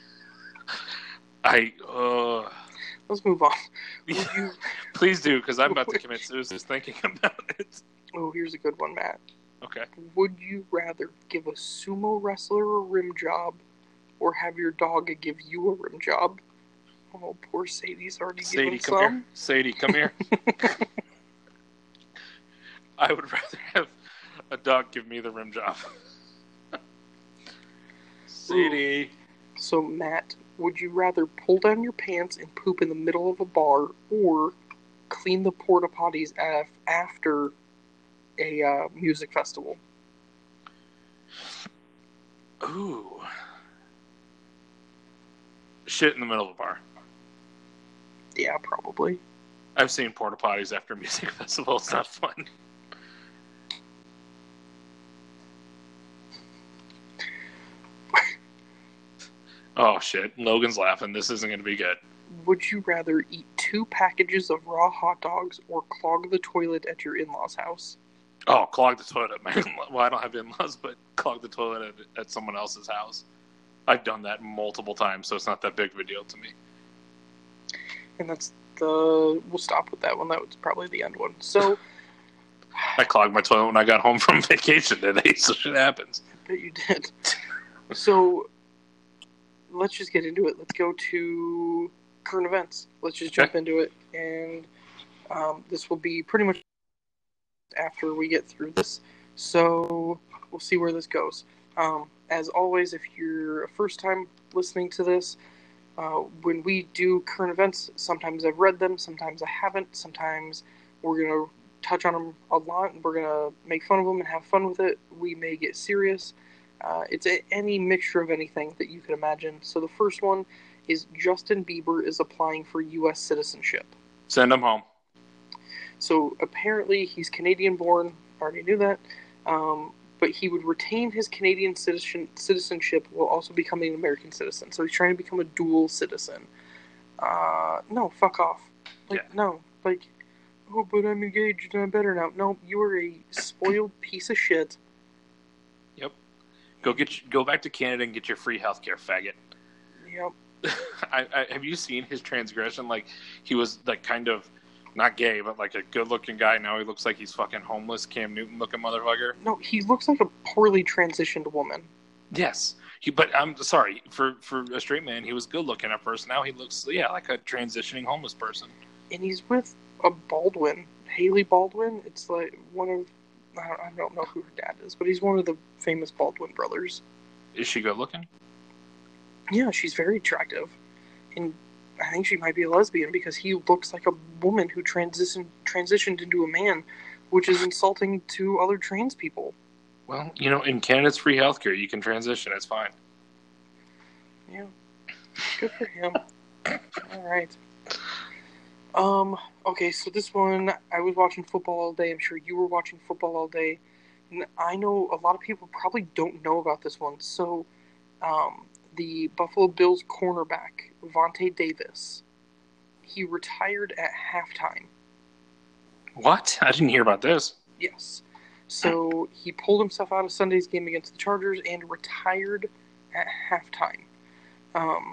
I, uh... Let's move on. Would you... Please do, because I'm about to commit suicide thinking about it. Oh, here's a good one, Matt. Okay. Would you rather give a sumo wrestler a rim job or have your dog give you a rim job? Oh, poor Sadie's already Sadie, given come some. Here. Sadie, come here. I would rather have a dog give me the rim job. Sadie. Ooh. So, Matt, would you rather pull down your pants and poop in the middle of a bar or clean the porta potties af- after a uh, music festival? Ooh. Shit in the middle of a bar. Yeah, probably. I've seen porta potties after a music festival. It's not fun. Oh, shit. Logan's laughing. This isn't going to be good. Would you rather eat two packages of raw hot dogs or clog the toilet at your in-laws' house? Oh, clog the toilet at my in-laws. Well, I don't have in-laws, but clog the toilet at, at someone else's house. I've done that multiple times, so it's not that big of a deal to me. And that's the... We'll stop with that one. That was probably the end one. So... I clogged my toilet when I got home from vacation today, so shit happens. I bet you did. So... Let's just get into it. Let's go to current events. Let's just jump okay. into it. And um, this will be pretty much after we get through this. So we'll see where this goes. Um, as always, if you're a first time listening to this, uh, when we do current events, sometimes I've read them, sometimes I haven't. Sometimes we're going to touch on them a lot, and we're going to make fun of them and have fun with it. We may get serious. Uh, it's a, any mixture of anything that you can imagine. So the first one is Justin Bieber is applying for U S citizenship. Send him home. So apparently he's Canadian-born. Already knew that. Um, but he would retain his Canadian citizen, citizenship while also becoming an American citizen. So he's trying to become a dual citizen. Uh, no, fuck off. Like, yeah. No. Like, oh, but I'm engaged and I'm better now. No, you are a spoiled piece of shit. Yep. Go get go back to Canada and get your free healthcare, faggot. Yep. I, I, have you seen his transgression? Like, he was like kind of not gay, but like a good-looking guy. Now he looks like he's fucking homeless, Cam Newton-looking motherfucker. No, he looks like a poorly transitioned woman. Yes, he. But I'm sorry for for a straight man. He was good-looking at first. Now he looks yeah like a transitioning homeless person. And he's with a Baldwin, Haley Baldwin. It's like one of. I don't, I don't know who her dad is, but he's one of the famous Baldwin brothers. Is she good looking? Yeah, she's very attractive. And I think she might be a lesbian because he looks like a woman who transitioned transitioned into a man, which is insulting to other trans people. Well, you know, in Canada's free healthcare, you can transition. It's fine. Yeah. Good for him. All right. Um, okay, so this one, I was watching football all day. I'm sure you were watching football all day. And I know a lot of people probably don't know about this one. So, um, the Buffalo Bills cornerback, Vontae Davis, he retired at halftime. What? I didn't hear about this. Yes. So he pulled himself out of Sunday's game against the Chargers and retired at halftime. Um,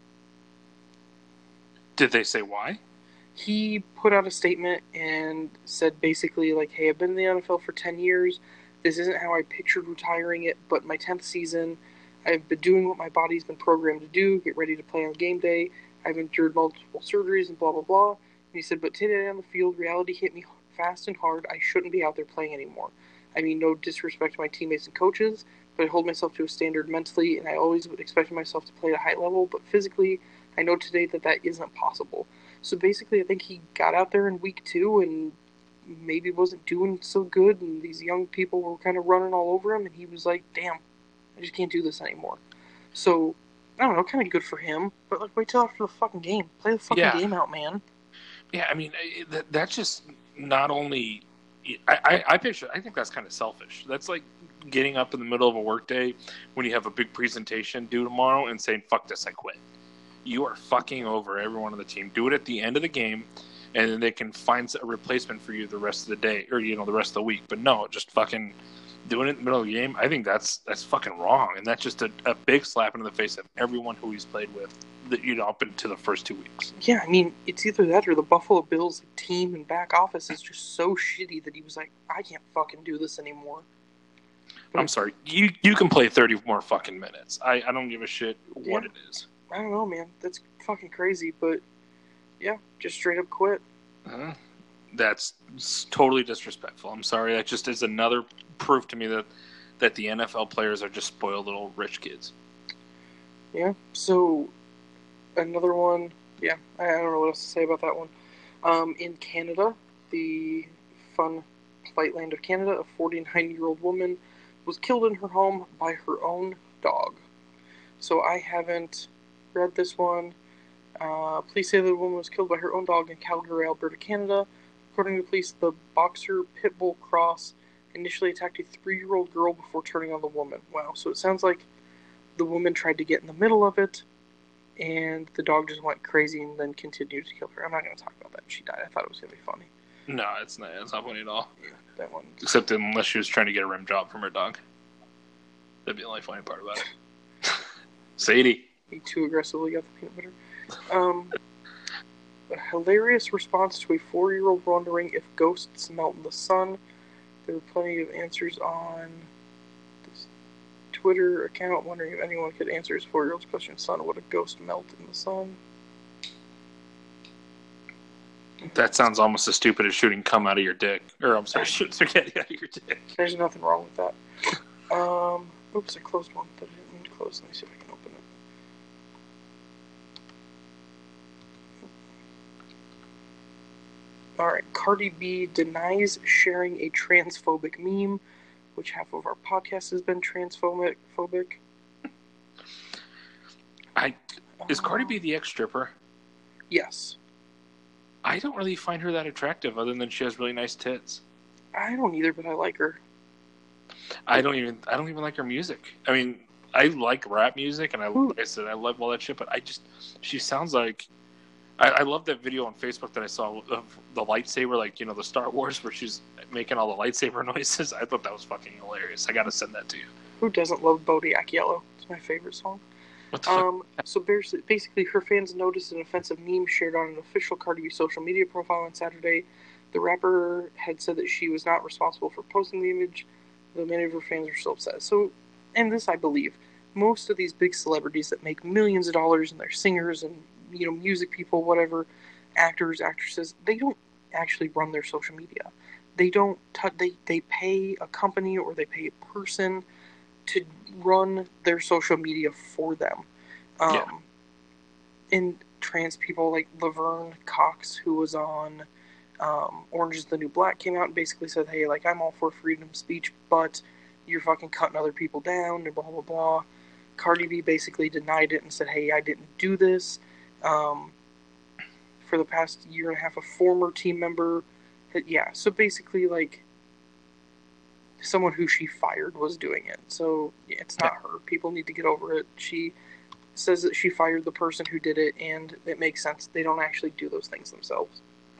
Did they say why? He put out a statement and said basically like, hey, I've been in the N F L for ten years. This isn't how I pictured retiring it, but my tenth season, I've been doing what my body's been programmed to do, get ready to play on game day. I've endured multiple surgeries and blah, blah, blah. And he said, but today on the field, reality hit me fast and hard. I shouldn't be out there playing anymore. I mean, no disrespect to my teammates and coaches, but I hold myself to a standard mentally, and I always would expect myself to play at a high level, but physically, I know today that that isn't possible. So basically, I think he got out there in week two and maybe wasn't doing so good, and these young people were kind of running all over him, and he was like, damn, I just can't do this anymore. So, I don't know, kind of good for him, but like, wait till after the fucking game. Play the fucking Yeah. game out, man. Yeah, I mean, that, that's just not only... I, I, I picture, I think that's kind of selfish. That's like getting up in the middle of a workday when you have a big presentation due tomorrow and saying, fuck this, I quit. You are fucking over everyone on the team. Do it at the end of the game, and then they can find a replacement for you the rest of the day, or, you know, the rest of the week. But no, just fucking doing it in the middle of the game, I think that's that's fucking wrong. And that's just a, a big slap in the face of everyone who he's played with, that, you know, up into the first two weeks. Yeah, I mean, it's either that or the Buffalo Bills team and back office is just so shitty that he was like, I can't fucking do this anymore. But I'm sorry. You you can play thirty more fucking minutes. I, I don't give a shit what Yeah. it is. I don't know, man. That's fucking crazy, but yeah, just straight up quit. Uh, that's totally disrespectful. I'm sorry. That just is another proof to me that, that the N F L players are just spoiled little rich kids. Yeah, so another one, yeah, I don't know what else to say about that one. Um, in Canada, the fun flight land of Canada, a forty-nine-year-old woman was killed in her home by her own dog. So I haven't read this one. Uh, police say that the woman was killed by her own dog in Calgary, Alberta, Canada. According to police, the boxer pit bull cross initially attacked a three-year-old girl before turning on the woman. Wow, so it sounds like the woman tried to get in the middle of it, and the dog just went crazy and then continued to kill her. I'm not going to talk about that. She died. I thought it was going to be funny. No, it's not. It's not funny at all. Yeah, that one. Except unless she was trying to get a rim job from her dog. That'd be the only funny part about it. Sadie. He too aggressively got the peanut butter. Um, a hilarious response to a four-year-old wondering if ghosts melt in the sun. There were plenty of answers on this Twitter account wondering if anyone could answer his four-year-old's question, son, would a ghost melt in the sun? That sounds almost as stupid as shooting cum out of your dick. Or, I'm sorry, shooting spaghetti out of your dick. There's nothing wrong with that. Um, oops, I closed one that I didn't mean to close. Let me see if I can open it. Alright, Cardi B denies sharing a transphobic meme, which half of our podcast has been transphobic. Phobic. I Is Cardi B the ex-stripper? Yes. I don't really find her that attractive other than she has really nice tits. I don't either, but I like her. I don't even I don't even like her music. I mean, I like rap music, and I, like I said, I love all that shit, but I just, she sounds like, I, I love that video on Facebook that I saw of the lightsaber, like, you know, the Star Wars, where she's making all the lightsaber noises. I thought that was fucking hilarious. I gotta send that to you. Who doesn't love Bodak Yellow? It's my favorite song. What the fuck? Um, so basically, her fans noticed an offensive meme shared on an official Cardi B social media profile on Saturday. The rapper had said that she was not responsible for posting the image, though many of her fans are still upset. So, and this I believe, most of these big celebrities that make millions of dollars and they're singers and, you know, music people, whatever, actors, actresses, they don't actually run their social media. They don't, t- they, they pay a company or they pay a person to run their social media for them. Um, yeah. And trans people like Laverne Cox, who was on um, Orange is the New Black, came out and basically said, hey, like, I'm all for freedom of speech, but you're fucking cutting other people down and blah, blah, blah. Cardi B basically denied it and said, hey, I didn't do this. Um, for the past year and a half, a former team member, had, yeah, so basically, like, someone who she fired was doing it. So, yeah, it's not her. People need to get over it. She says that she fired the person who did it, and it makes sense. They don't actually do those things themselves.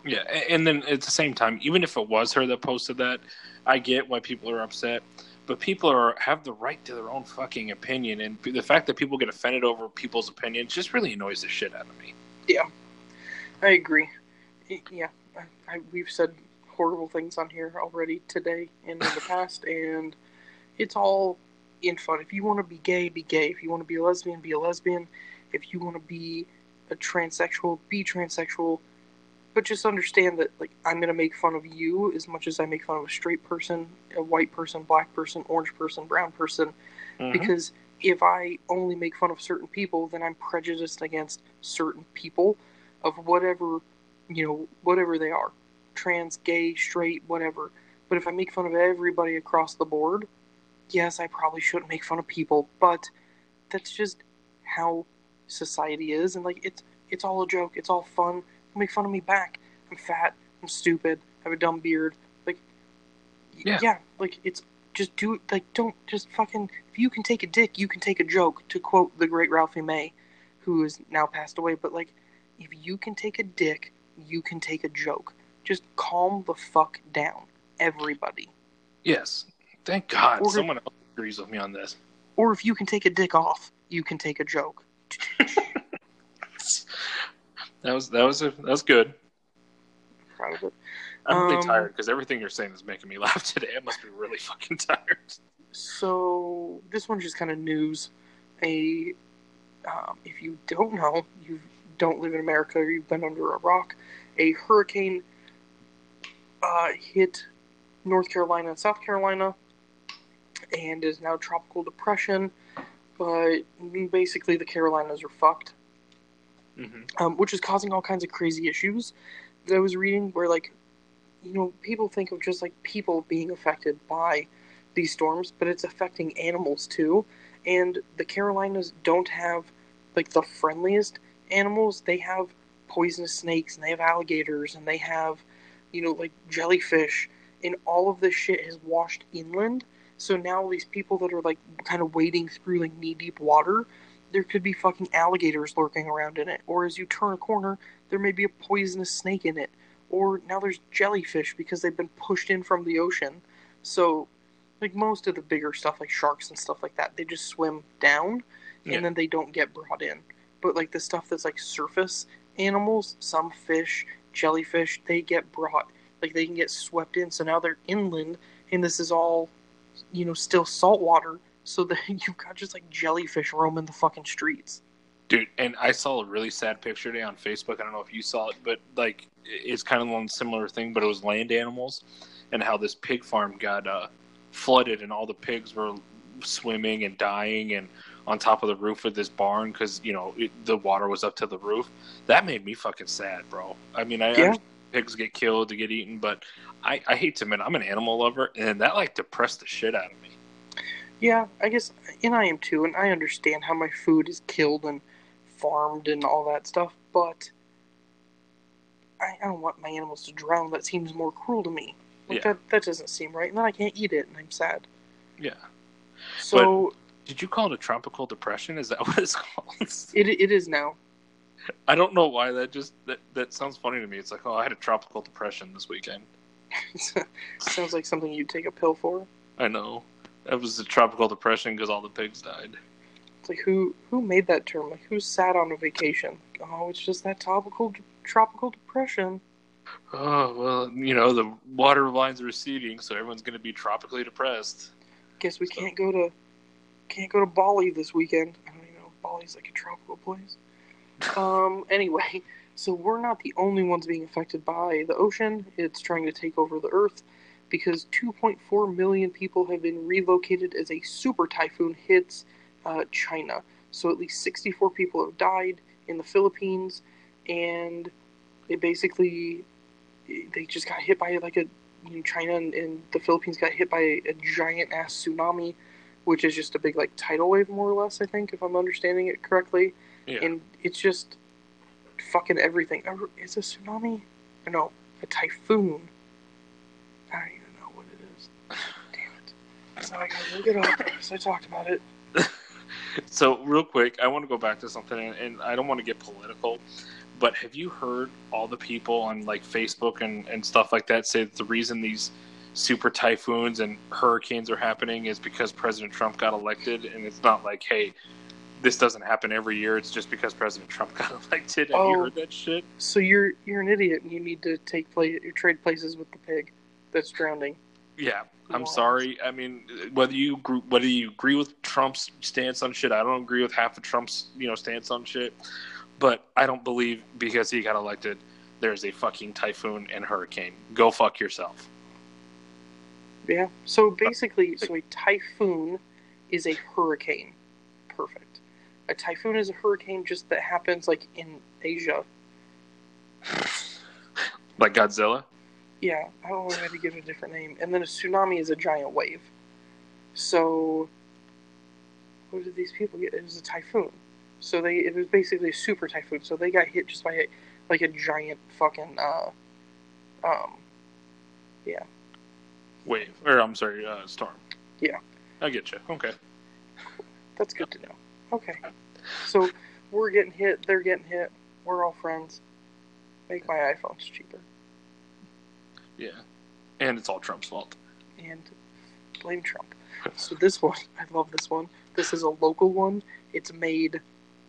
Yeah, and then at the same time, even if it was her that posted that, I get why people are upset. But people are have the right to their own fucking opinion, and the fact that people get offended over people's opinions just really annoys the shit out of me. Yeah, I agree. Yeah, I, I, we've said horrible things on here already today and in the past, and it's all in fun. If you want to be gay, be gay. If you want to be a lesbian, be a lesbian. If you want to be a transsexual, be transsexual. But just understand that, like, I'm going to make fun of you as much as I make fun of a straight person, a white person, black person, orange person, brown person. Mm-hmm. Because if I only make fun of certain people, then I'm prejudiced against certain people of whatever, you know, whatever they are. Trans, gay, straight, whatever. But if I make fun of everybody across the board, yes, I probably shouldn't make fun of people. But that's just how society is. And, like, it's, it's all a joke. It's all fun. Make fun of me back. I'm fat. I'm stupid. I have a dumb beard. Like, yeah, yeah like, it's just do like don't just fucking. If you can take a dick, you can take a joke. To quote the great Ralphie May, who is now passed away. But like, if you can take a dick, you can take a joke. Just calm the fuck down, everybody. Yes, thank God or someone if, else agrees with me on this. Or if you can take a dick off, you can take a joke. That was that was a, that was good. Proud of it. I'm really um, tired because everything you're saying is making me laugh today. I must be really fucking tired. So this one's just kind of news. A um, if you don't know, you don't live in America or you've been under a rock. A hurricane uh, hit North Carolina and South Carolina, and is now tropical depression. But basically, the Carolinas are fucked. Mm-hmm. Um, which is causing all kinds of crazy issues that I was reading where, like, you know, people think of just, like, people being affected by these storms, but it's affecting animals, too. And the Carolinas don't have, like, the friendliest animals. They have poisonous snakes, and they have alligators, and they have, you know, like, jellyfish, and all of this shit has washed inland. So now these people that are, like, kind of wading through, like, knee-deep water, there could be fucking alligators lurking around in it. Or as you turn a corner, there may be a poisonous snake in it. Or now there's jellyfish because they've been pushed in from the ocean. So, like, most of the bigger stuff, like sharks and stuff like that, they just swim down, and yeah. then they don't get brought in. But, like, the stuff that's, like, surface animals, some fish, jellyfish, they get brought, like, they can get swept in. So now they're inland, and this is all, you know, still salt water. So that you've got just, like, jellyfish roaming the fucking streets. Dude, and I saw a really sad picture today on Facebook. I don't know if you saw it, but, like, it's kind of one similar thing, but it was land animals and how this pig farm got uh, flooded and all the pigs were swimming and dying and on top of the roof of this barn because, you know, it, the water was up to the roof. That made me fucking sad, bro. I mean, I yeah. pigs get killed, to get eaten, but I, I hate to admit, I'm an animal lover, and that, like, depressed the shit out of me. Yeah, I guess, and I am too, and I understand how my food is killed and farmed and all that stuff, but I, I don't want my animals to drown. That seems more cruel to me. Like, yeah. that, that doesn't seem right, and then I can't eat it, and I'm sad. Yeah. So... But did you call it a tropical depression? Is that what it's called? It It is now. I don't know why, that just, that, that sounds funny to me. It's like, oh, I had a tropical depression this weekend. Sounds like something you'd take a pill for. I know. That was a tropical depression because all the pigs died. It's like, who who made that term? Like, who sat on a vacation? Oh, it's just that tropical tropical depression. Oh, well, you know, the water lines are receding, so everyone's going to be tropically depressed. Guess we so. can't go to can't go to Bali this weekend. I don't even know if Bali's like a tropical place. um. Anyway, so we're not the only ones being affected by the ocean. It's trying to take over the Earth, because two point four million people have been relocated as a super typhoon hits uh, China. So at least sixty-four people have died in the Philippines, and they basically, they just got hit by like a, you know, China and, and the Philippines got hit by a, a giant-ass tsunami, which is just a big, like, tidal wave, more or less, I think, if I'm understanding it correctly. Yeah. And it's just fucking everything. Is a tsunami? No, a typhoon. I don't even know what it is. Damn it. Now I gotta look it up because I talked about it. So, real quick, I want to go back to something, and, and I don't want to get political, But have you heard all the people on like Facebook and, and stuff like that say that the reason these super typhoons and hurricanes are happening is because President Trump got elected, and it's not like, hey, this doesn't happen every year. It's just because President Trump got elected. Have oh, you heard that shit? So you're you're an idiot, and you need to take play trade places with the pig that's drowning. Yeah, I'm wow. sorry. I mean, whether you whether you agree with Trump's stance on shit, I don't agree with half of Trump's you know stance on shit. But I don't believe because he got elected, there's a fucking typhoon and hurricane. Go fuck yourself. Yeah. So basically, so a typhoon is a hurricane. Perfect. A typhoon is a hurricane just that happens like in Asia. Like Godzilla? Yeah. I don't know how to give it a different name. And then a tsunami is a giant wave. So, what did these people get? It was a typhoon. So they, it was basically a super typhoon. So they got hit just by a, like a giant fucking, uh, um, yeah. Wave, or I'm sorry, uh, storm. Yeah. I get you. Okay. That's good to know. Okay. So we're getting hit, they're getting hit, we're all friends. Make my iPhones cheaper. Yeah. And it's all Trump's fault. And blame Trump. So this one, I love this one. This is a local one. It's made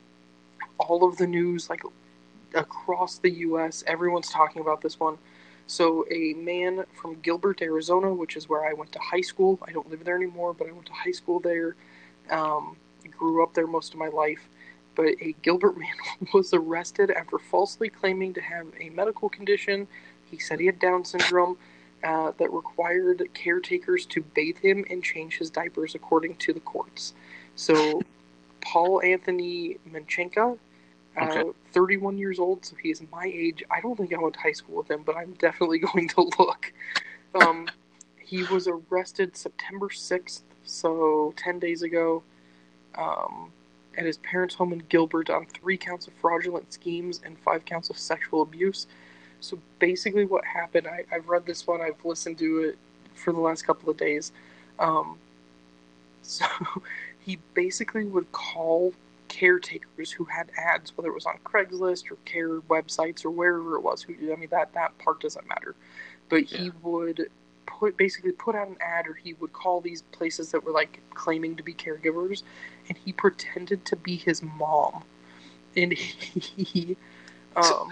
all of the news, like, across the U S Everyone's talking about this one. So a man from Gilbert, Arizona, which is where I went to high school. I don't live there anymore, but I went to high school there. Um, grew up there most of my life. But a Gilbert man was arrested after falsely claiming to have a medical condition. He said he had Down syndrome uh, that required caretakers to bathe him and change his diapers according to the courts. So Paul Anthony Manchenka, Uh, okay. thirty-one years old, so he is my age. I don't think I went to high school with him, but I'm definitely going to look. Um, he was arrested September sixth, so ten days ago, um, at his parents' home in Gilbert on three counts of fraudulent schemes and five counts of sexual abuse. So basically what happened, I, I've read this one, I've listened to it for the last couple of days. Um, so he basically would call caretakers who had ads, whether it was on Craigslist or care websites or wherever it was. Who I mean, that that part doesn't matter. But yeah. He would put basically put out an ad, or he would call these places that were like claiming to be caregivers, and he pretended to be his mom, and he um. So,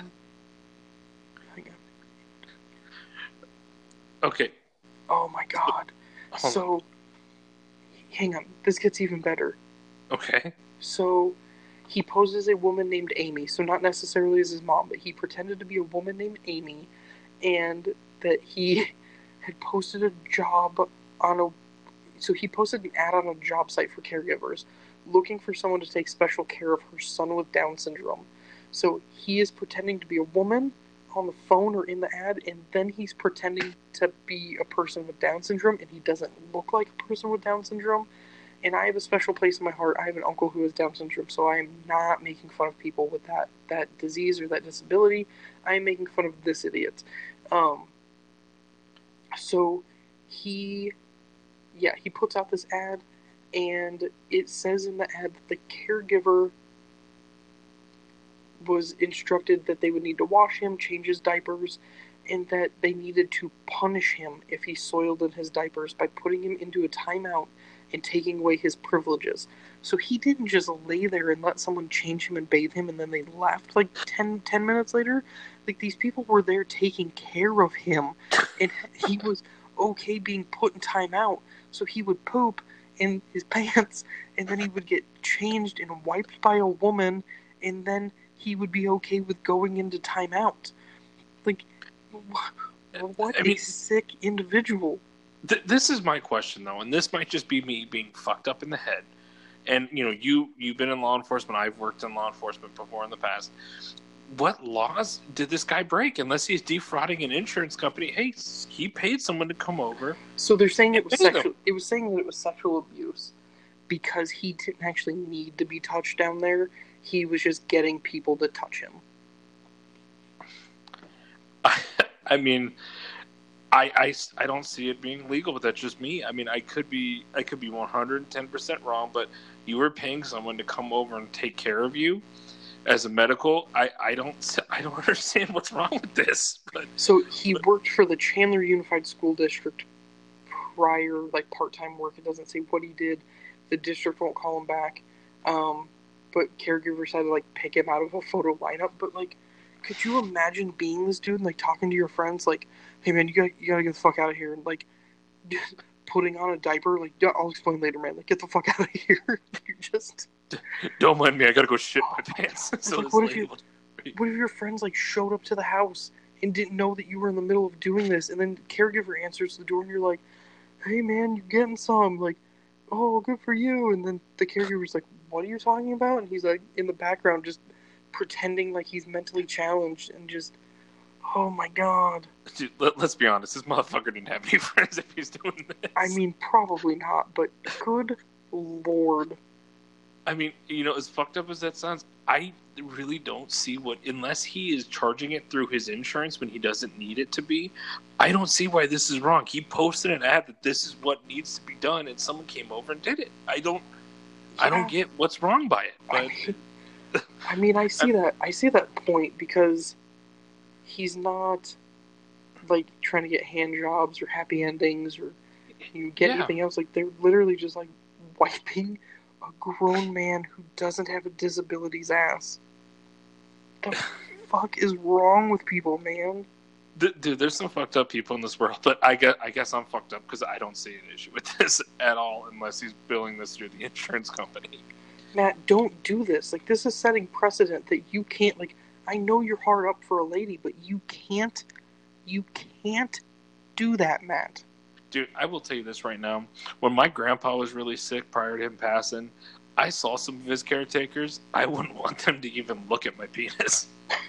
hang on. Okay. Oh my god. Hold so, on. hang on. This gets even better. Okay. So, he poses a woman named Amy, so not necessarily as his mom, but he pretended to be a woman named Amy, and that he had posted a job on a... So he posted an ad on a job site for caregivers, looking for someone to take special care of her son with Down syndrome. So he is pretending to be a woman on the phone or in the ad, and then he's pretending to be a person with Down syndrome, and he doesn't look like a person with Down syndrome. And I have a special place in my heart. I have an uncle who has Down syndrome, so I am not making fun of people with that, that disease or that disability. I am making fun of this idiot. Um, so he, yeah, he puts out this ad, and it says in the ad that the caregiver was instructed that they would need to wash him, change his diapers, and that they needed to punish him if he soiled in his diapers by putting him into a timeout and taking away his privileges. So he didn't just lay there and let someone change him and bathe him and then they left like ten, ten minutes later. Like, these people were there taking care of him, and he was okay being put in timeout. So he would poop in his pants, and then he would get changed and wiped by a woman, and then he would be okay with going into timeout. Like, what I a mean, sick individual. Th- this is my question, though, and this might just be me being fucked up in the head. And, you know, you, you've been in law enforcement. I've worked in law enforcement before in the past. What laws did this guy break? Unless he's defrauding an insurance company. Hey, he paid someone to come over. So they're saying it was sexual. It was saying that it was sexual abuse because he didn't actually need to be touched down there. He was just getting people to touch him. I mean, I, I, I don't see it being legal, but that's just me. I mean, I could be I could be one hundred ten percent wrong, but you were paying someone to come over and take care of you. as a medical, I, I don't I don't understand what's wrong with this. But so he but, worked for the Chandler Unified School District prior, like part-time work. It doesn't say what he did. The district won't call him back. Um, but caregivers had to like pick him out of a photo lineup. But like, could you imagine being this dude and like talking to your friends like, "Hey man, you got you gotta get the fuck out of here," and like putting on a diaper? Like, I'll explain later, man. Like, get the fuck out of here. You just don't mind me. I gotta go shit my pants. So like, what if you, what if your friends like showed up to the house and didn't know that you were in the middle of doing this, and then the caregiver answers the door and you're like, "Hey man, you're getting some." Like, "Oh, good for you." And then the caregiver's like, "What are you talking about?" And he's like in the background just pretending like he's mentally challenged and just, oh my god. Dude, let, let's be honest, this motherfucker didn't have any friends if he's doing this. I mean, probably not, but good lord. I mean, you know, as fucked up as that sounds, I really don't see what, unless he is charging it through his insurance when he doesn't need it to be, I don't see why this is wrong. He posted an ad that this is what needs to be done, and someone came over and did it. I don't, yeah. I don't get what's wrong by it. But I mean, I mean, I see that. I see that point because he's not like trying to get hand jobs or happy endings or you get yeah. anything else. Like they're literally just like wiping a grown man who doesn't have a disability's ass. The fuck is wrong with people, man? Dude, there's some fucked up people in this world, but I guess, I guess I'm fucked up because I don't see an issue with this at all unless he's billing this through the insurance company. Matt, don't do this. Like, this is setting precedent that you can't, like, I know you're hard up for a lady, but you can't, you can't do that, Matt. Dude, I will tell you this right now. When my grandpa was really sick prior to him passing, I saw some of his caretakers. I wouldn't want them to even look at my penis.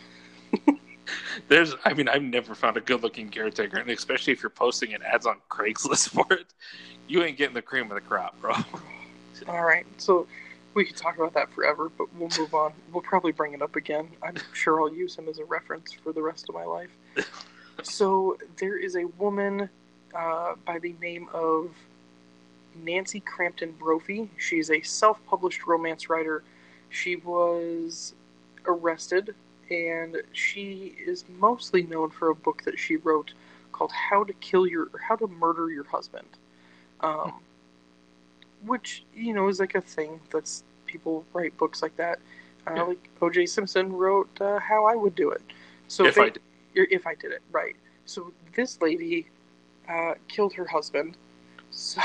There's, I mean, I've never found a good-looking caretaker, and especially if you're posting an ads on Craigslist for it, you ain't getting the cream of the crop, bro. All right, so we could talk about that forever, but we'll move on. We'll probably bring it up again. I'm sure I'll use him as a reference for the rest of my life. So there is a woman uh, by the name of Nancy Crampton Brophy. She's a self-published romance writer. She was arrested, and she is mostly known for a book that she wrote called "How to Kill Your" or "How to Murder Your Husband," um, which, you know, is like a thing that's people write books like that. Uh, yeah. Like O J Simpson wrote uh, "How I Would Do It." So if they, I did. if I did it right. So this lady uh, killed her husband. So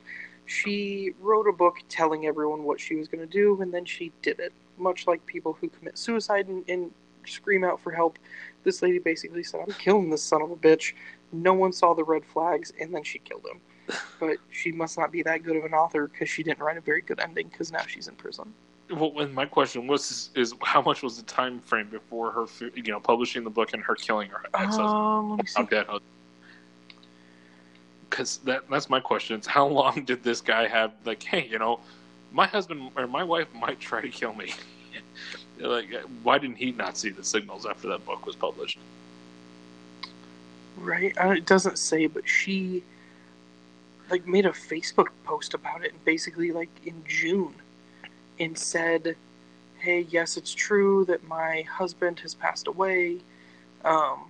she wrote a book telling everyone what she was going to do, and then she did it. Much like people who commit suicide and, and scream out for help, this lady basically said, "I'm killing this son of a bitch." No one saw the red flags, and then she killed him. But she must not be that good of an author because she didn't write a very good ending because now she's in prison. Well, and my question was is, is how much was the time frame before her, you know, publishing the book and her killing her ex-husband? Um, let me see. Dead husband. Because that, that's my question. It's how long did this guy have, like, hey, you know, my husband or my wife might try to kill me. Like, why didn't he not see the signals after that book was published? Right. Uh, it doesn't say, but she, like, made a Facebook post about it, and basically, like, in June, and said, "Hey, yes, it's true that my husband has passed away. Um,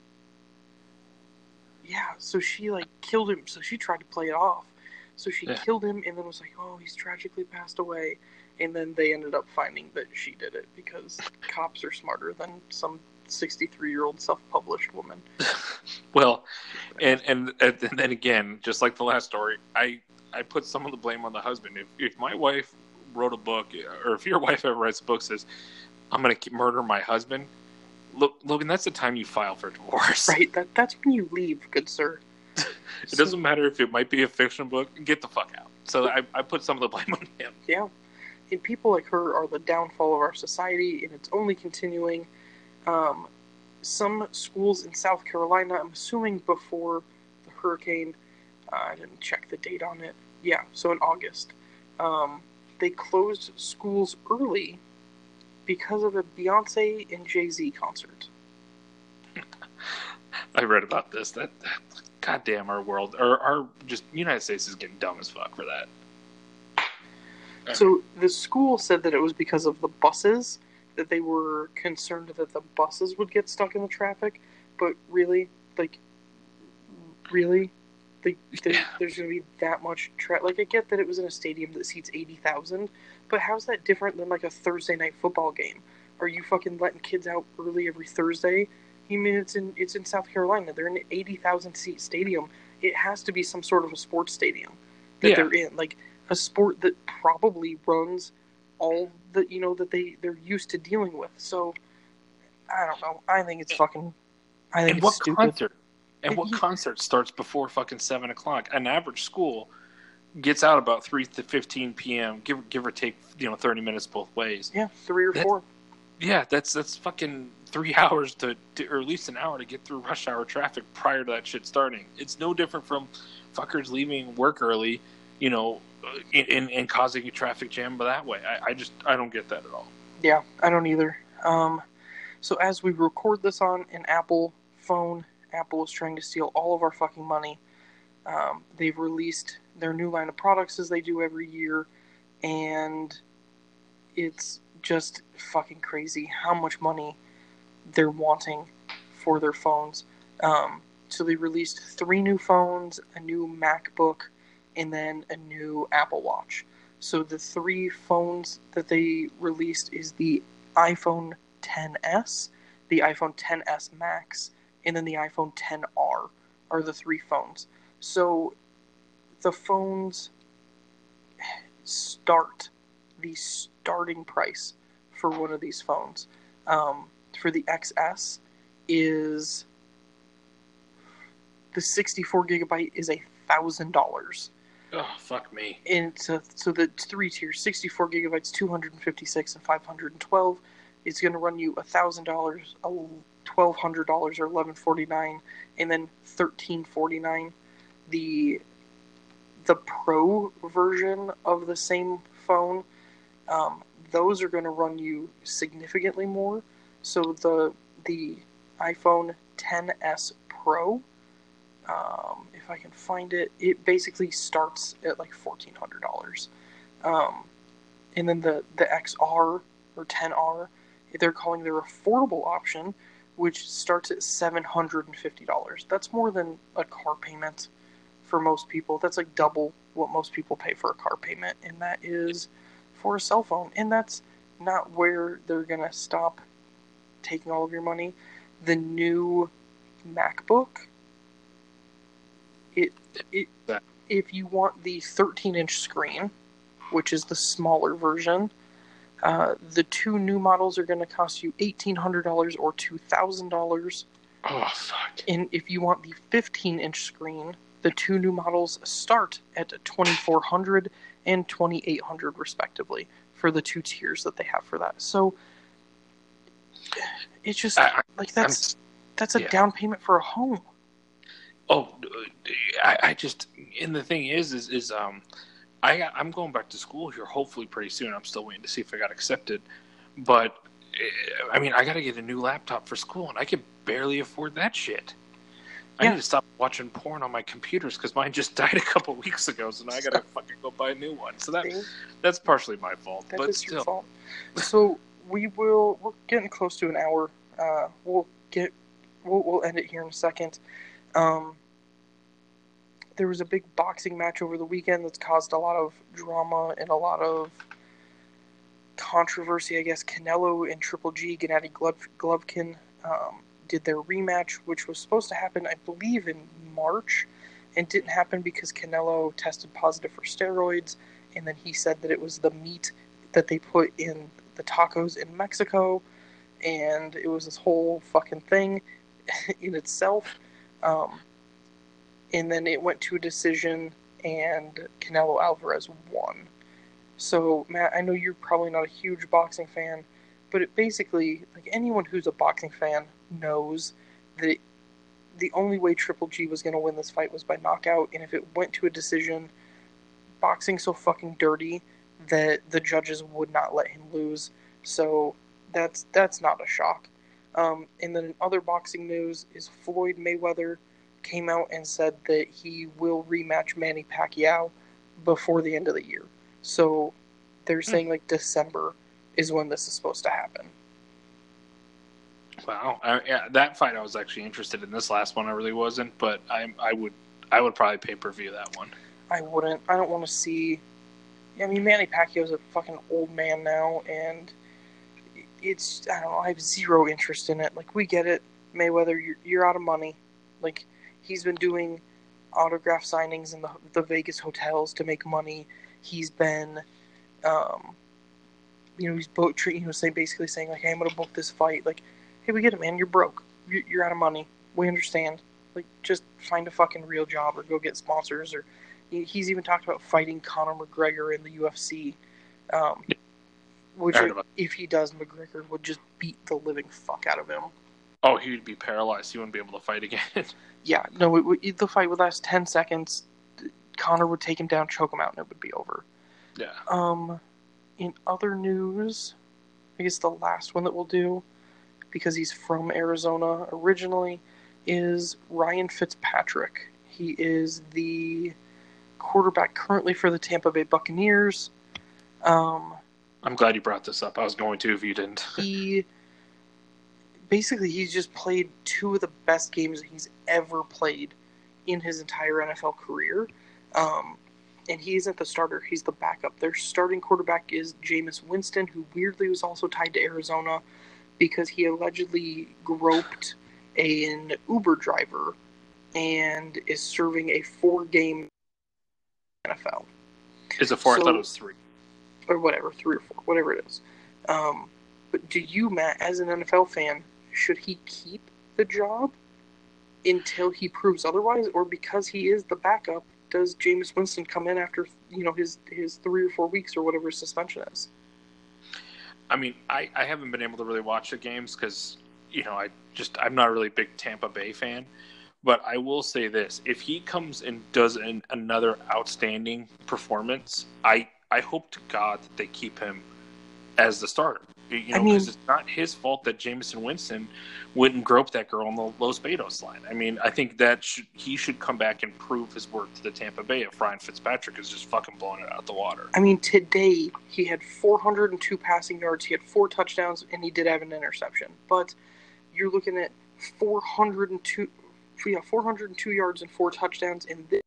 yeah, so she, like, killed him. So she tried to play it off. So she yeah. killed him, and then was like, oh, he's tragically passed away. And then they ended up finding that she did it because cops are smarter than some sixty-three-year-old self-published woman. Well, and, and and then again, just like the last story, I, I put some of the blame on the husband. If if my wife wrote a book, or if your wife ever writes a book says, "I'm going to murder my husband," look, Logan, that's the time you file for divorce. Right, that that's when you leave, good sir. It so, doesn't matter if it might be a fiction book. Get the fuck out. So I, I put some of the blame on him. Yeah. And people like her are the downfall of our society, and it's only continuing. Um, some schools in South Carolina, I'm assuming before the hurricane, uh, I didn't check the date on it. Yeah, so in August. Um, they closed schools early because of a Beyonce and Jay-Z concert. I read about this. That, that goddamn, our world, or our just United States is getting dumb as fuck for that. So the school said that it was because of the buses that they were concerned that the buses would get stuck in the traffic, but really, like, really, like, there, Yeah. there's going to be that much traffic. Like, I get that it was in a stadium that seats eighty thousand, but how's that different than, like, a Thursday night football game? Are you fucking letting kids out early every Thursday? I mean, it's in it's in South Carolina. They're in an eighty thousand seat stadium. It has to be some sort of a sports stadium that Yeah. they're in, like a sport that probably runs all that you know that they they're used to dealing with. So I don't know. I think it's fucking. I think And it's what stupid. concert? And It- what you- concert starts before fucking seven o'clock? An average school gets out about three to fifteen p.m. Give give or take, you know, thirty minutes both ways. Yeah, three or That- four. Yeah, that's that's fucking three hours to, to, or at least an hour to get through rush hour traffic prior to that shit starting. It's no different from fuckers leaving work early, you know, and, and causing a traffic jam that way. I, I just I don't get that at all. Yeah, I don't either. Um, so as we record this on an Apple phone, Apple is trying to steal all of our fucking money. Um, they've released their new line of products as they do every year, and it's just fucking crazy how much money they're wanting for their phones. Um, so they released three new phones, a new MacBook, and then a new Apple Watch. So the three phones that they released is the iPhone X S, the iPhone X S Max, and then the iPhone X R are the three phones. So the phones start, the starting price for one of these phones um, for the X S is the sixty-four gigabyte is a thousand dollars. Oh, fuck me. And so, so the three tiers, sixty-four gigabytes, two hundred fifty-six, and five hundred twelve, is going to run you one thousand dollars, twelve hundred dollars, or eleven forty-nine, and then thirteen forty-nine. The the Pro version of the same phone, um, those are going to run you significantly more. So the the iPhone X S Pro, um, if I can find it, it basically starts at like fourteen hundred dollars. Um, and then the, the X R or X R, they're calling their affordable option, which starts at seven hundred fifty dollars. That's more than a car payment for most people. That's like double what most people pay for a car payment, and that is for a cell phone. And that's not where they're going to stop taking all of your money. The new MacBook, it it if you want the thirteen inch screen, which is the smaller version, uh, the two new models are going to cost you eighteen hundred dollars or two thousand dollars. Oh, fuck. And if you want the fifteen inch screen, the two new models start at twenty-four hundred dollars and twenty-eight hundred dollars respectively for the two tiers that they have for that. So it's just I, like that's I'm, that's a yeah. down payment for a home. Oh, I, I just and the thing is, is, is um, I got, I'm going back to school here hopefully pretty soon. I'm still waiting to see if I got accepted, but I mean, I got to get a new laptop for school, and I can barely afford that shit. I Yeah. need to stop watching porn on my computers because mine just died a couple weeks ago, so now I got to fucking go buy a new one. So that Thing. that's partially my fault, That but is still. your fault. So we will. We're getting close to an hour. Uh, we'll get. We'll, we'll end it here in a second. Um, there was a big boxing match over the weekend that's caused a lot of drama and a lot of controversy. I guess Canelo and Triple G, Gennady Glov- Golovkin, um, did their rematch, which was supposed to happen, I believe, in March, and didn't happen because Canelo tested positive for steroids, and then he said that it was the meat that they put in the tacos in Mexico, and it was this whole fucking thing in itself. Um, and then it went to a decision, and Canelo Alvarez won. So, Matt, I know you're probably not a huge boxing fan, but it basically, like anyone who's a boxing fan knows that the only way Triple G was going to win this fight was by knockout, and if it went to a decision, boxing's so fucking dirty that the judges would not let him lose. So that's that's not a shock. Um, and then in other boxing news is Floyd Mayweather came out and said that he will rematch Manny Pacquiao before the end of the year. So they're saying like December is when this is supposed to happen. Wow, I, yeah, that fight I was actually interested in. This last one I really wasn't, but I I would I would probably pay per view that one. I wouldn't. I don't want to see. I mean, Manny Pacquiao's a fucking old man now, and it's I don't know. I have zero interest in it. Like, we get it, Mayweather. You're, you're out of money. Like, he's been doing autograph signings in the the Vegas hotels to make money. He's been, um, you know, he's boat you know, say basically saying like, "Hey, I'm gonna book this fight." Like, hey, we get it, man. You're broke. You're, you're out of money. We understand. Like, just find a fucking real job or go get sponsors. Or he's even talked about fighting Conor McGregor in the U F C, um, which if he does, McGregor would just beat the living fuck out of him. Oh, he would be paralyzed. He wouldn't be able to fight again. Yeah, no, it, it, the fight would last ten seconds. Conor would take him down, choke him out, and it would be over. Yeah. Um, in other news, I guess the last one that we'll do, because he's from Arizona originally, is Ryan Fitzpatrick. He is the quarterback currently for the Tampa Bay Buccaneers. Um, I'm glad you brought this up. I was going to if you didn't. he basically he's just played two of the best games he's ever played in his entire N F L career. Um, and he isn't the starter. He's the backup. Their starting quarterback is Jameis Winston, who weirdly was also tied to Arizona because he allegedly groped an Uber driver and is serving a four-game N F L. Is it four? So, I thought it was three. Or whatever, three or four, whatever it is. Um, but do you, Matt, as an N F L fan, should he keep the job until he proves otherwise? Or because he is the backup, does Jameis Winston come in after, you know, his, his three or four weeks or whatever his suspension is? I mean, I, I haven't been able to really watch the games because, you know, I just, I'm not a really big Tampa Bay fan. But I will say this. If he comes and does an, another outstanding performance, I, I hope to God that they keep him as the starter. You know, because it's not his fault that Jameson Winston wouldn't grope that girl on the Los Betos line. I mean, I think that should, he should come back and prove his worth to the Tampa Bay if Ryan Fitzpatrick is just fucking blowing it out the water. I mean, today he had four hundred two passing yards, he had four touchdowns, and he did have an interception. But you're looking at four hundred two, yeah, four hundred two yards and four touchdowns in this,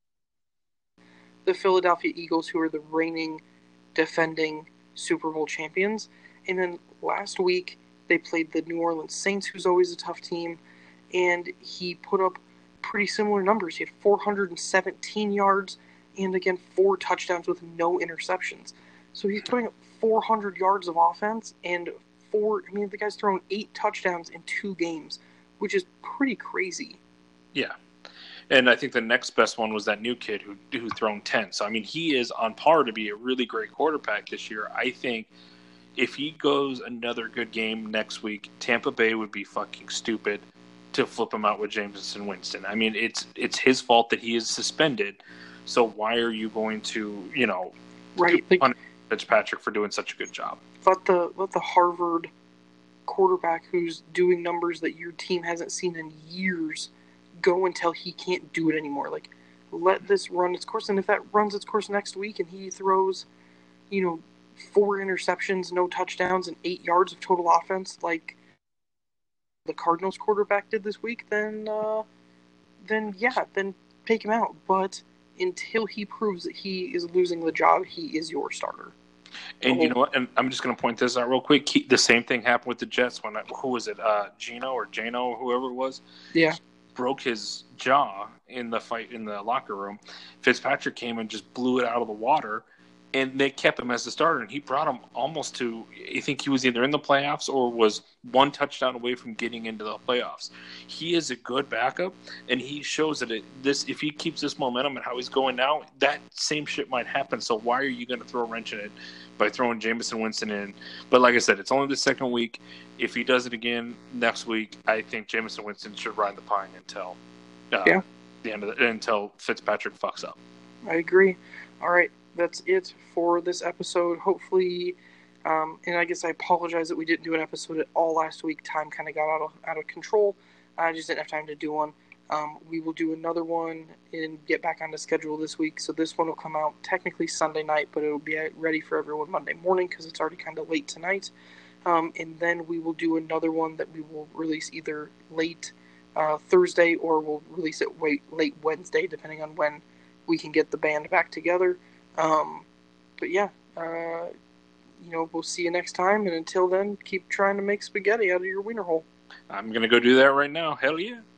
the Philadelphia Eagles, who are the reigning, defending Super Bowl champions. And then last week, they played the New Orleans Saints, who's always a tough team, and he put up pretty similar numbers. He had four hundred seventeen yards and, again, four touchdowns with no interceptions. So he's putting up four hundred yards of offense and four, I mean, the guy's thrown eight touchdowns in two games, which is pretty crazy. Yeah. And I think the next best one was that new kid who who thrown ten. So, I mean, he is on par to be a really great quarterback this year. I think if he goes another good game next week, Tampa Bay would be fucking stupid to flip him out with Jameson Winston. I mean, it's it's his fault that he is suspended. So why are you going to, you know, right, like, punish Fitzpatrick for doing such a good job? Let the let the Harvard quarterback who's doing numbers that your team hasn't seen in years go until he can't do it anymore. Like, let this run its course, and if that runs its course next week and he throws, you know, four interceptions, no touchdowns, and eight yards of total offense, like the Cardinals quarterback did this week, then, uh, then yeah, then take him out. But until he proves that he is losing the job, he is your starter. And oh. you know what? And I'm just going to point this out real quick. He, the same thing happened with the Jets when I, who was it? Uh, Gino or Jano or whoever it was. Yeah. Broke his jaw in the fight in the locker room. Fitzpatrick came and just blew it out of the water, and they kept him as the starter. And he brought him almost to, I think he was either in the playoffs or was one touchdown away from getting into the playoffs. He is a good backup, and he shows that it, this if he keeps this momentum and how he's going now, that same shit might happen. So why are you going to throw a wrench in it by throwing Jameson Winston in? But like I said, it's only the second week. If he does it again next week, I think Jameson Winston should ride the pine until uh, yeah. the end of the, until Fitzpatrick fucks up. I agree. All right, that's it for this episode. Hopefully, um, and I guess I apologize that we didn't do an episode at all last week. Time kind of got out of out of control. I just didn't have time to do one. Um, we will do another one and get back on the schedule this week. So this one will come out technically Sunday night, but it will be ready for everyone Monday morning because it's already kind of late tonight. Um, and then we will do another one that we will release either late uh, Thursday or we'll release it late, late Wednesday, depending on when we can get the band back together. Um, but yeah, uh, you know, we'll see you next time. And until then, keep trying to make spaghetti out of your wiener hole. I'm going to go do that right now. Hell yeah.